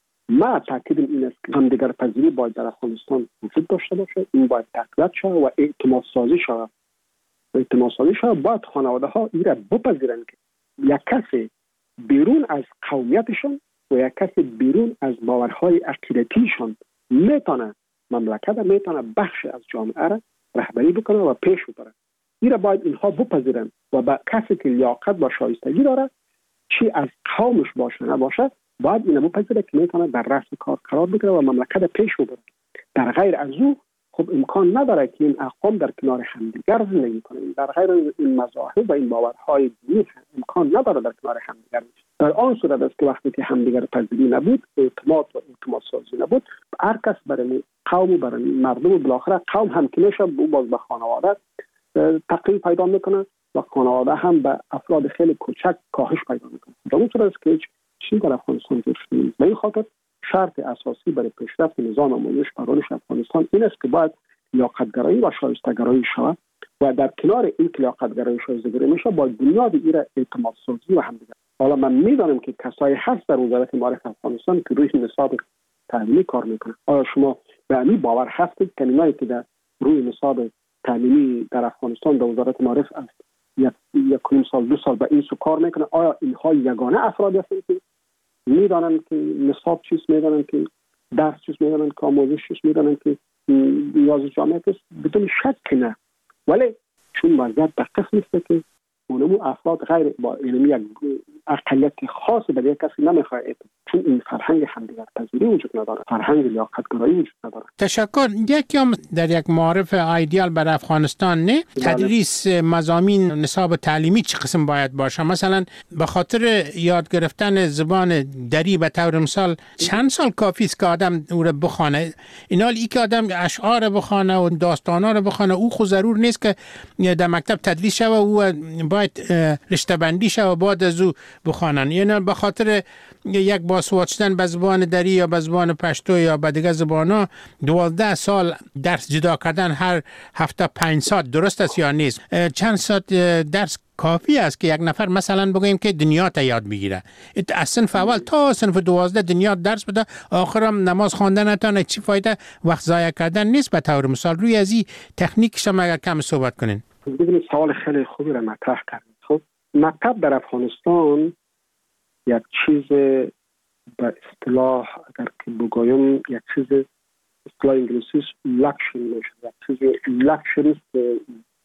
ما تاکیدم این است که همدیگر پذیری باید در افغانستان وجود داشته باشه، این باید تقویت شود و اعتماد سازی شود. اعتماد سازی شود باید خانواده ها این را بپذیرند که یک کسی بیرون از قومیتشون و یک کسی بیرون از باورهای عقیدتیشون میتونه مملکت و میتونه بخش از جامعه را رهبری بکنه و پیش ببره. این را باید اینها بپذیرند و با کسی که لیاقت و شایستگی داره، چی از قومش باشه نباشه، باید اینو بپذیره که میتونه در رأس کار قرار بگیره و مملکت پیش ببره. در غیر از او خب امکان نداره که این اقوام در کنار همدیگر زندگی کنند. در غیر این مذاهب و این باورهای دینی امکان نداره در کنار همدیگر باشند. در آن صورت است که وقتی که همدیگر پذیری نبود، اعتماد و اعتماد سازی نبود، هر کس برای قوم و برای مردم و بالاخره قوم هم که میشه باز به خانواده تقلیل پیدا میکنه و خانواده هم به افراد خیلی کوچک کاهش پیدا میکنه. در اون صورت است که هیچ چیزی در افغانستان جوش نیست. به این خاطر شرط اساسی برای پیشرفت نظام آموزش پرورش افغانستان این است که باید لیاقت‌گرایی و شایسته‌گرایی شود و در کنار این که لیاقت‌گرایی و شایسته‌گرایی میشه با بنیاد این اعتماد سازی و همدیگر. حالا من میدانم که کسایی هست در وزارت معارف افغانستان که روی نصاب تعلیمی کار میکنه. آیا شما به این باور هستید که اینایی که در روی نصاب تعلیمی در افغانستان در وزارت معارف است یک یک سال دو سال به این سو کار میکنه، آیا اینها یگانه افرادی هستند که میدانن که نصاب چیست، میدانن که درس چیست، میدانن که آموزش چیست، میدانن که نیاز جامعه است؟ بدون شک نه. ولی چون وضعیت به قسم است که اونمو افراد غیر با یعنی یک اقلیت خاص به یک کسی نمیخواد، چون این فرهنگ همدیگر پذیری وجود نداره، فرهنگ لیاقت‌گرایی وجود نداره.
تشکر. یک یا در یک معارف ایدئال برای افغانستان نه تدریس مضامین نصاب تعلیمی چه قسم باید باشه؟ مثلا به خاطر یاد گرفتن زبان دری به طور مثال چند سال کافی است که آدم او رو بخونه؟ اینا ای که آدم اشعار بخونه و داستانا رو بخونه او خود ضرور نیست که در مکتب تدریس شوه، او باید رشته بندی شوه بعد از او بخوانن. یعنی به خاطر یک باسواد شدن به زبان دری یا به زبان پشتو یا به دیگه زبانا دوازده سال درس جدا کردن هر هفته پنج ساعت درست است یا نیست؟ چند ساعت درس کافی است که یک نفر مثلا بگوییم که دنیا تا یاد بگیره؟ از صنف اول تا صنف دوازده دنیا درس بده، آخرم نماز خواندن نتونه، چی فایده؟ وقت ضایع کردن نیست؟ به طور مثال روی از این تکنیک شما اگر کم صحبت کنین.
ببینید سوال خیلی خوبی را مطرح کردید. خب مکتب در افغانستان یک چیز به اصطلاح اگر که بگویم یک چیز اصطلاح انگلیسی لکشری میشه، یک چیز لکشری است،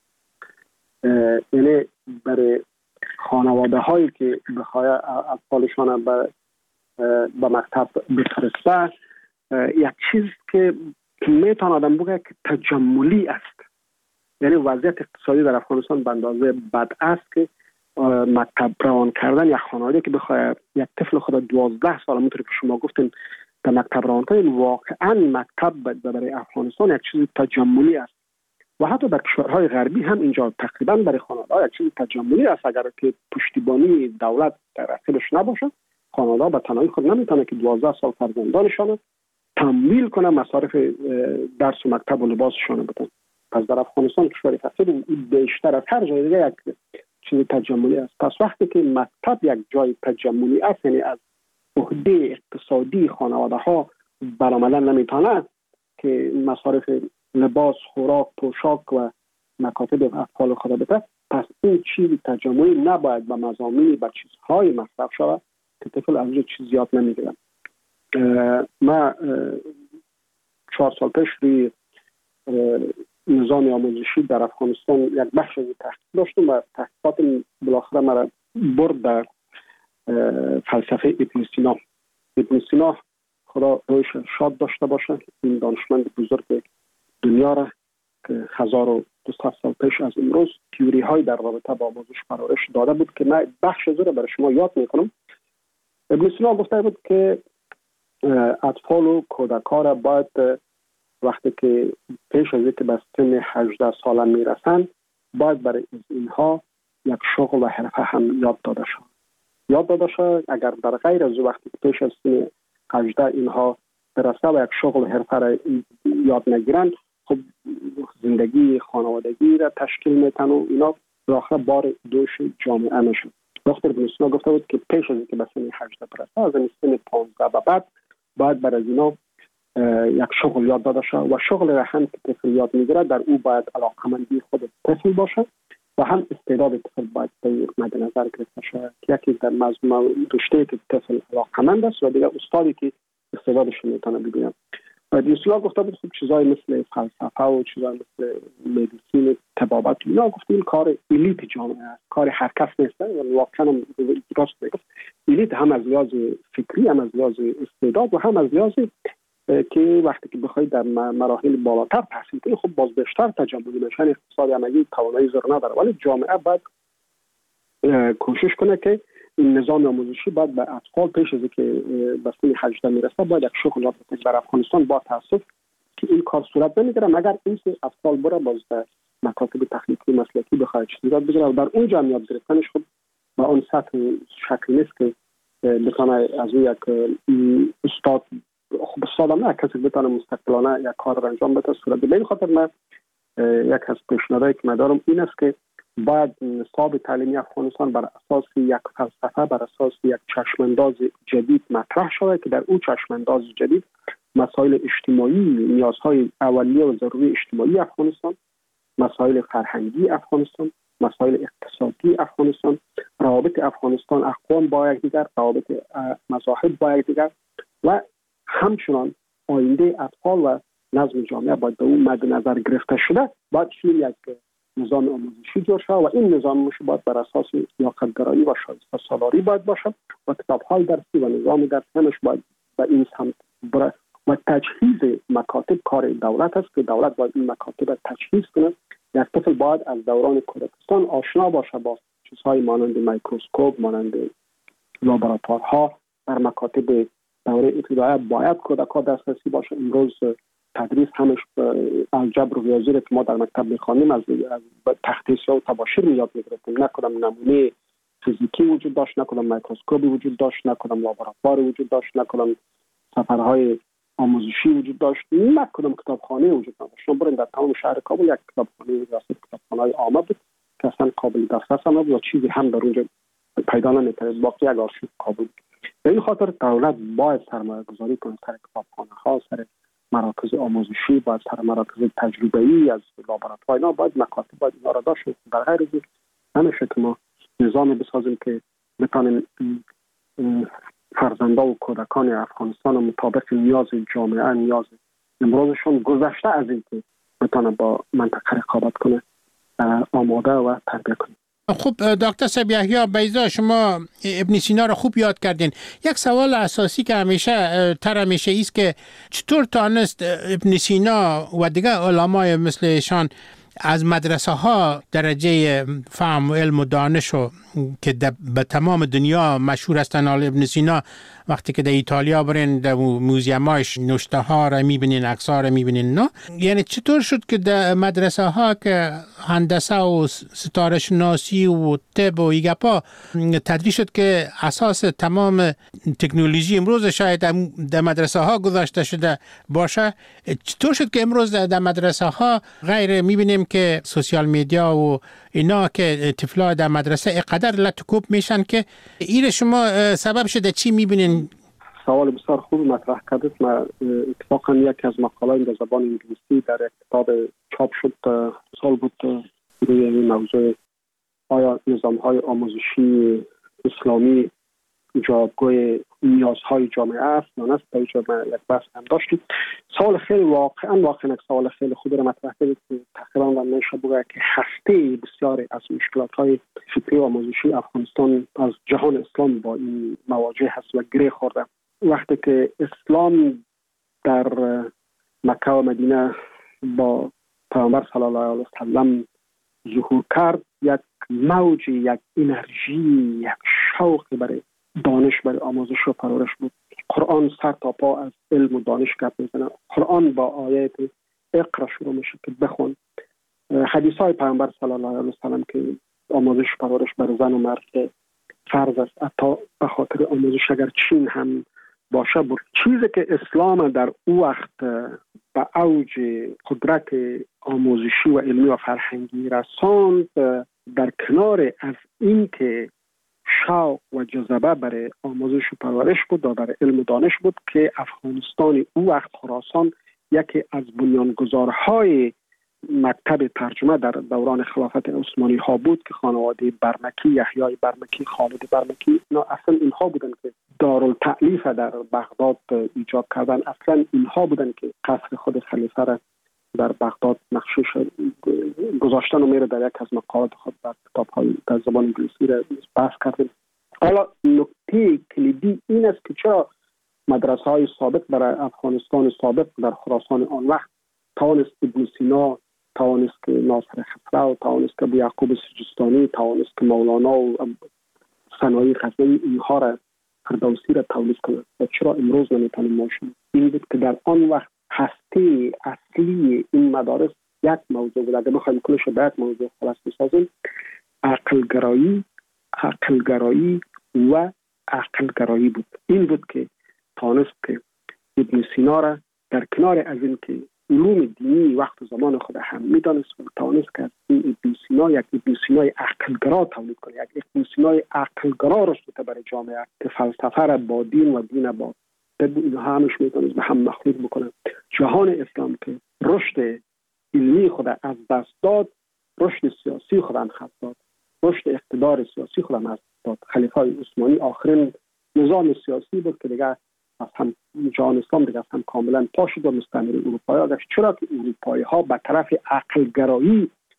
یعنی برای خانواده هایی که بخواه اطفالشان به به مکتب بفرسته یک چیز که میتونه آدم بگه که تجملی است. یعنی وضعیت اقتصادی در افغانستان به اندازه بد است که مکتب روان کردن یک خانواده که بخواه یک طفل خود دوازده سال همونطور که شما گفتین در مکتب روان کنین، واقعا مکتب برای افغانستان یک چیز تجملی است و حتی در کشورهای غربی هم اینجا تقریبا برای خانواده یک چیز تجملی است. اگر که پشتیبانی دولت در رقیبش نباشه، خانواده به تنهایی خود نمیتونه که دوازده سال فرزندانشان تمویل کنه مصارف درس و مکتب و لباسشان بدن. پس در افغانستان کشوری فقیر بیشتر از هر جای دیگه یک چیز تجملی است. پس وقتی که مکتب یک جای تجملی است، یعنی از عهده اقتصادی خانواده ها برآمدن نمیتونه که مصارف لباس، خوراک، پوشاک و مکاتب اطفال خود بده، پس این چیز تجملی نباید به مضامین به چیزهای مصرف شود که طفل از اونجا چیز یاد نمیگیرن. ما چهار سال پیش روی نظام آموزشی در افغانستان یک بخش از تحقیق داشتم و تحقیقات بالاخره مرا برد در فلسفه ابن سینا. ابن سینا خدا رویش شاد داشته باشه، این دانشمند بزرگ دنیا را که هزار و دویست سال پیش از امروز تیوری های در رابطه با آموزش پرورش داده بود که من بخش از را برای شما یاد میکنم. ابن سینا گفته بود که اطفال و کودکان را باید وقتی که پیش از اینکه به سن هجده ساله میرسند باید برای اینها یک شغل و حرفه هم یاد داده شد. یاد داده شد اگر در غیر از وقتی که پیش از سن هجده اینها برسه و یک شغل و حرفه را یاد نگیرند، خب زندگی خانوادگی را تشکیل میتن و اینا بالاخره بار دوش جامعه میشن. دکتر ابن سینا گفته بود که پیش از اینکه به سن هجده برسه، از این سن پانزده به بعد باید برای اینا یک شغل یاد داده شد و شغل را هم که طفل یاد میگیره در او باید علاقمندی خود طفل باشه و هم استعداد طفل باید مد نظر گرفته شود. یکی در مضمون رشته که طفل علاقمند است و دیگر استادی که استعدادش میتونه ببینه. و دیسلا گفته بود خب چیزای مثل فلسفه و چیزای مثل مدیسین، طبابت، اینا گفت این کار الیت جامعه است، کار هر کس نیست. یعنی واقعا درست میگفت الیت هم از لحاظ فکری، هم از لحاظ استعداد و هم از لحاظ که وقتی که بخواید در مراحل بالاتر تحصیل کنید خب باز بیشتر تجملی میشن. اقتصاد همگی توانایی زر نداره، ولی جامعه باید کوشش کنه که این نظام آموزشی باید به اطفال پیش از اینکه به سن هجده میرسه باید یک شغل یاد بده. در افغانستان با تاسف که این کار صورت نمیگیره مگر اینکه اطفال بره باز به مکاتب تخلیقی مسلکی بخواد چیزی یاد بگیره و در اونجا هم یاد گرفتنش خب با اون سطح شکلی نیست که بتونه از اون یک استاد خب استادم نه کسی بتونه مستقلانه یک کار را انجام بده صورت بده. این خاطر من یک از پیشنهادهایی که من دارم این است که باید نصاب تعلیمی افغانستان بر اساس یک فلسفه، بر اساس یک چشمانداز جدید مطرح شود که در اون چشمانداز جدید مسائل اجتماعی، نیازهای اولیه و ضروری اجتماعی افغانستان، مسائل فرهنگی افغانستان، مسائل اقتصادی افغانستان، روابط افغانستان اقوام با یکدیگر، روابط مذاهب با یکدیگر و همچنان آینده اطفال و نظم جامعه باید به اون مد نظر گرفته شده. باید چنین یک نظام آموزشی جور شد و این نظام آموزشی باید بر اساس لیاقت‌گرایی و شایسته سالاری باید باشد و کتاب‌های درسی و نظام درسی همش باید به این سمت بره و تجهیز مکاتب کار دولت است که دولت باید این مکاتب را تجهیز کنه. یک طفل باید از دوران کودکستان آشنا باشه با چیزهای مانند میکروسکوپ، مانند لابراتوارها. در مکاتب دوره ابتدایی باید کودک‌ها دسترسی باشه. امروز تدریس همش الجبر و ریاضی که ما در مکتب می‌خوانیم از تخته سیاه و تباشیر یاد می‌گرفتیم. نه کدام نمونه فیزیکی وجود داشت، نه کدام میکروسکوپی وجود داشت، نه کدام لابراتوار وجود داشت، نه کدام سفرهای آموزشی وجود داشت، نه کدام کتابخانه وجود نداشت. شما برین در تمام شهر کابل یک کتابخانه وجود داشت، کتابخانه‌های عامه بود که اصلا قابل دسترس هم نبود و چیزی هم در اونجا پیدا نمی‌کرد. باقی یک آرشیو کابل. به این خاطر دولت باید سرمایه‌گذاری کنه سر کتابخانه‌ها، سر مراکز آموزشی، باید سر مراکز تجربه‌ای از لابراتوار اینا باید مکاتب باید اینا را داشت. در غیر از این نمیشه که ما نظامی بسازیم که بتونیم فرزنده و کودکان افغانستان مطابق نیاز جامعه، نیاز امروزشون گذشته از این که بتونه با منطقه رقابت کنه آماده و تربیت کنه.
خب دکتر صاحب یحیی بیضا، شما ابن سینا رو خوب یاد کردین. یک سوال اساسی که همیشه تر همیشه است که چطور تانست ابن سینا و دیگر علمای مثل ایشان از مدرسه ها درجه فهم و علم و دانش و که به تمام دنیا مشهور هستن. ابن سینا وقتی که در ایتالیا برین در موزیماش نوشته ها را میبینین، عکس ها را میبینین، نه یعنی چطور شد که در مدرسه ها که هندسه و ستاره شناسی و طب و ایگپا تدریس شد که اساس تمام تکنولوژی امروز شاید در مدرسه ها گذاشته شده باشه، چطور شد که امروز در مدرسه ها غیر میبینیم که سوشال میدیا و اینا که طفلا در مدرسه اقدر لطکوب میشن که این شما سبب شده چی میبینین؟
سوال بسیار خوب مطرح کردید. ما اتفاقا یکی از مقالات در زبان انگلیسی در یک کتاب چاپ شد سال بود روی این موضوع، آیا نظام‌های آموزشی اسلامی جوابگوی نیازهای جامعه است یا نه؟ در جامعه یک بحث هم داشتیم. سوال خیلی واقعا واقعا یک سوال خیلی خوبی را مطرح کردید که تقریبا میشه بگه که هسته بسیاری از مشکلات‌های فکری و آموزشی افغانستان از جهان اسلام با این مواجه هست و گره خورده. وقتی که اسلام در مکه و مدینه با پیامبر صلی الله علیه و سلم ظهور کرد، یک موج، یک انرژی، یک شوق برای دانش، برای آموزش و پرورش بود. قرآن سر تا پا از علم و دانش گپ میزنه. قرآن با آیات اقرا شروع میشه که بخون. حدیث های پیامبر صلی الله علیه و سلم که آموزش و پرورش بر زن و مرد فرض است، حتی به خاطر آموزش اگر چین هم باشه بود. چیزی که اسلام در او وقت به اوج قدرت آموزشی و علمی و فرهنگی رساند، در کنار از این که شوق و جذبه برای آموزش و پرورش بود و برای علم و دانش بود که افغانستان او وقت خراسان یکی از بنیانگذارهای مکتب ترجمه در دوران خلافت عثمانی ها بود که خانواده برمکی، یحیی برمکی، خالد برمکی، نه اصلا اینها بودن که دارالتألیف در بغداد ایجاد کردن. اصلا اینها بودن که قصر خود خلیفه را در بغداد نقشش گذاشتن و میره در یک از مقالات خود در کتاب‌های در زبان انگلیسی را بحث کردیم. حالا نکته کلیدی این است که چرا مدرسه های سابق برای افغانستان سابق در خراسان آن وقت توانست ابن سینا، توانست که ناصر خسرو، توانست که ابو یعقوب سجستانی، توانست که مولانا و ثنایی غزنوی اینها را فردوسی را تولید کنند و چرا امروز نمیتونیم ماشین؟ این بود که در آن وقت هسته اصلی این مدارس یک موضوع بود. اگر بخوایم کلش رو به یک موضوع خلاص بسازیم، عقلگرایی، عقلگرایی و عقلگرایی بود. این بود که توانست که ابن سینا را در کنار از این که علوم دینی وقت زمان خود هم میدانست و توانست که این ابن سینا یک ابن سینای عقلگرا تولید کنه، یک ابن سینای عقلگرا رشد برای جامعه که فلسفه را با دین و دین با اینها همش میتونست به هم مخلوط بکنه. جهان اسلام که رشد علمی خود از دست داد، رشد سیاسی خود هم خط داد، رشد اقتدار سیاسی خود هم از داد. خلیفه عثمانی آخرین نظام سیاسی بود که دیگه از هم جهان اسلام دیگه از هم کاملا پاشید و مستعمره اروپایی گشت. چرا که اروپایی ها به طرف عقلگرایی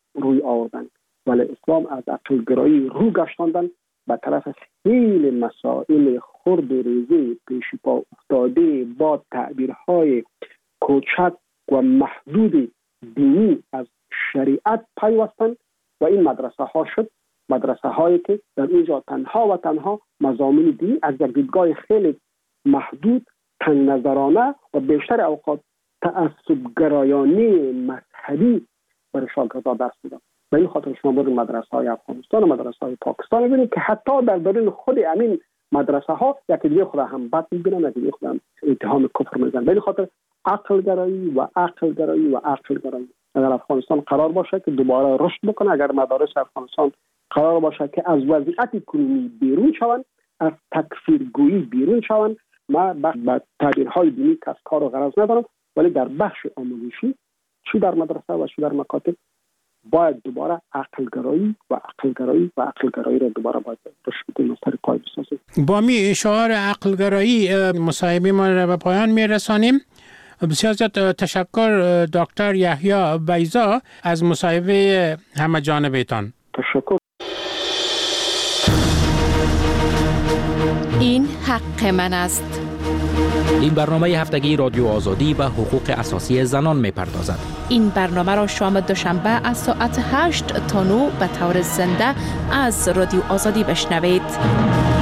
روی آوردن، ولی اسلام از عقل گرایی رو گشتاندن به طرف خیلی مسائل خرد و ریزی پیش پا افتاده با تعبیرهای کوچک و محدود دینی از شریعت پیوستند و این مدرسه ها شد مدرسه هایی که در اینجا تنها و تنها مضامین دینی از یک دیدگاه خیلی محدود، تنگ نظرانه و بیشتر اوقات تعصب گرایانه مذهبی برای شاگردان درس میدن. به این خاطر شما برید مدرسه های افغانستان و مدرسه های پاکستان ببینید که حتی در درون خود همین مدرسه ها یکی دیگه خود هم بد میبینن، یکی دیگه خود هم اتهام کفر میزنن. به این خاطر عقل گرایی و عقل گرایی و عقل گرایی. اگر افغانستان قرار باشه که دوباره رشد بکنه، اگر مدارس افغانستان قرار باشه که از وضعیت کنونی بیرون شوند، از تکفیرگویی بیرون شوند، ما با تعبیرهای دینی کس کار و غرض ندارم، ولی در بخش آموزشی چی در مدرسه و چی در مکاتب باید دوباره عقل گرایی و عقل گرایی و عقل گرایی را دوباره باید رشد سر پای بسازیم.
با می اشعار عقل گرایی مصاحبه ما را به پایان می رسانیم. بسیار زیاد تشکر دکتر یحیی بیضا از مصاحبه همه جانبه‌تان.
تشکر.
این حق من است.
این برنامه هفتگی رادیو آزادی به حقوق اساسی زنان می‌پردازد.
این برنامه را شام دوشنبه از ساعت هشت تا نه به طور زنده از رادیو آزادی بشنوید.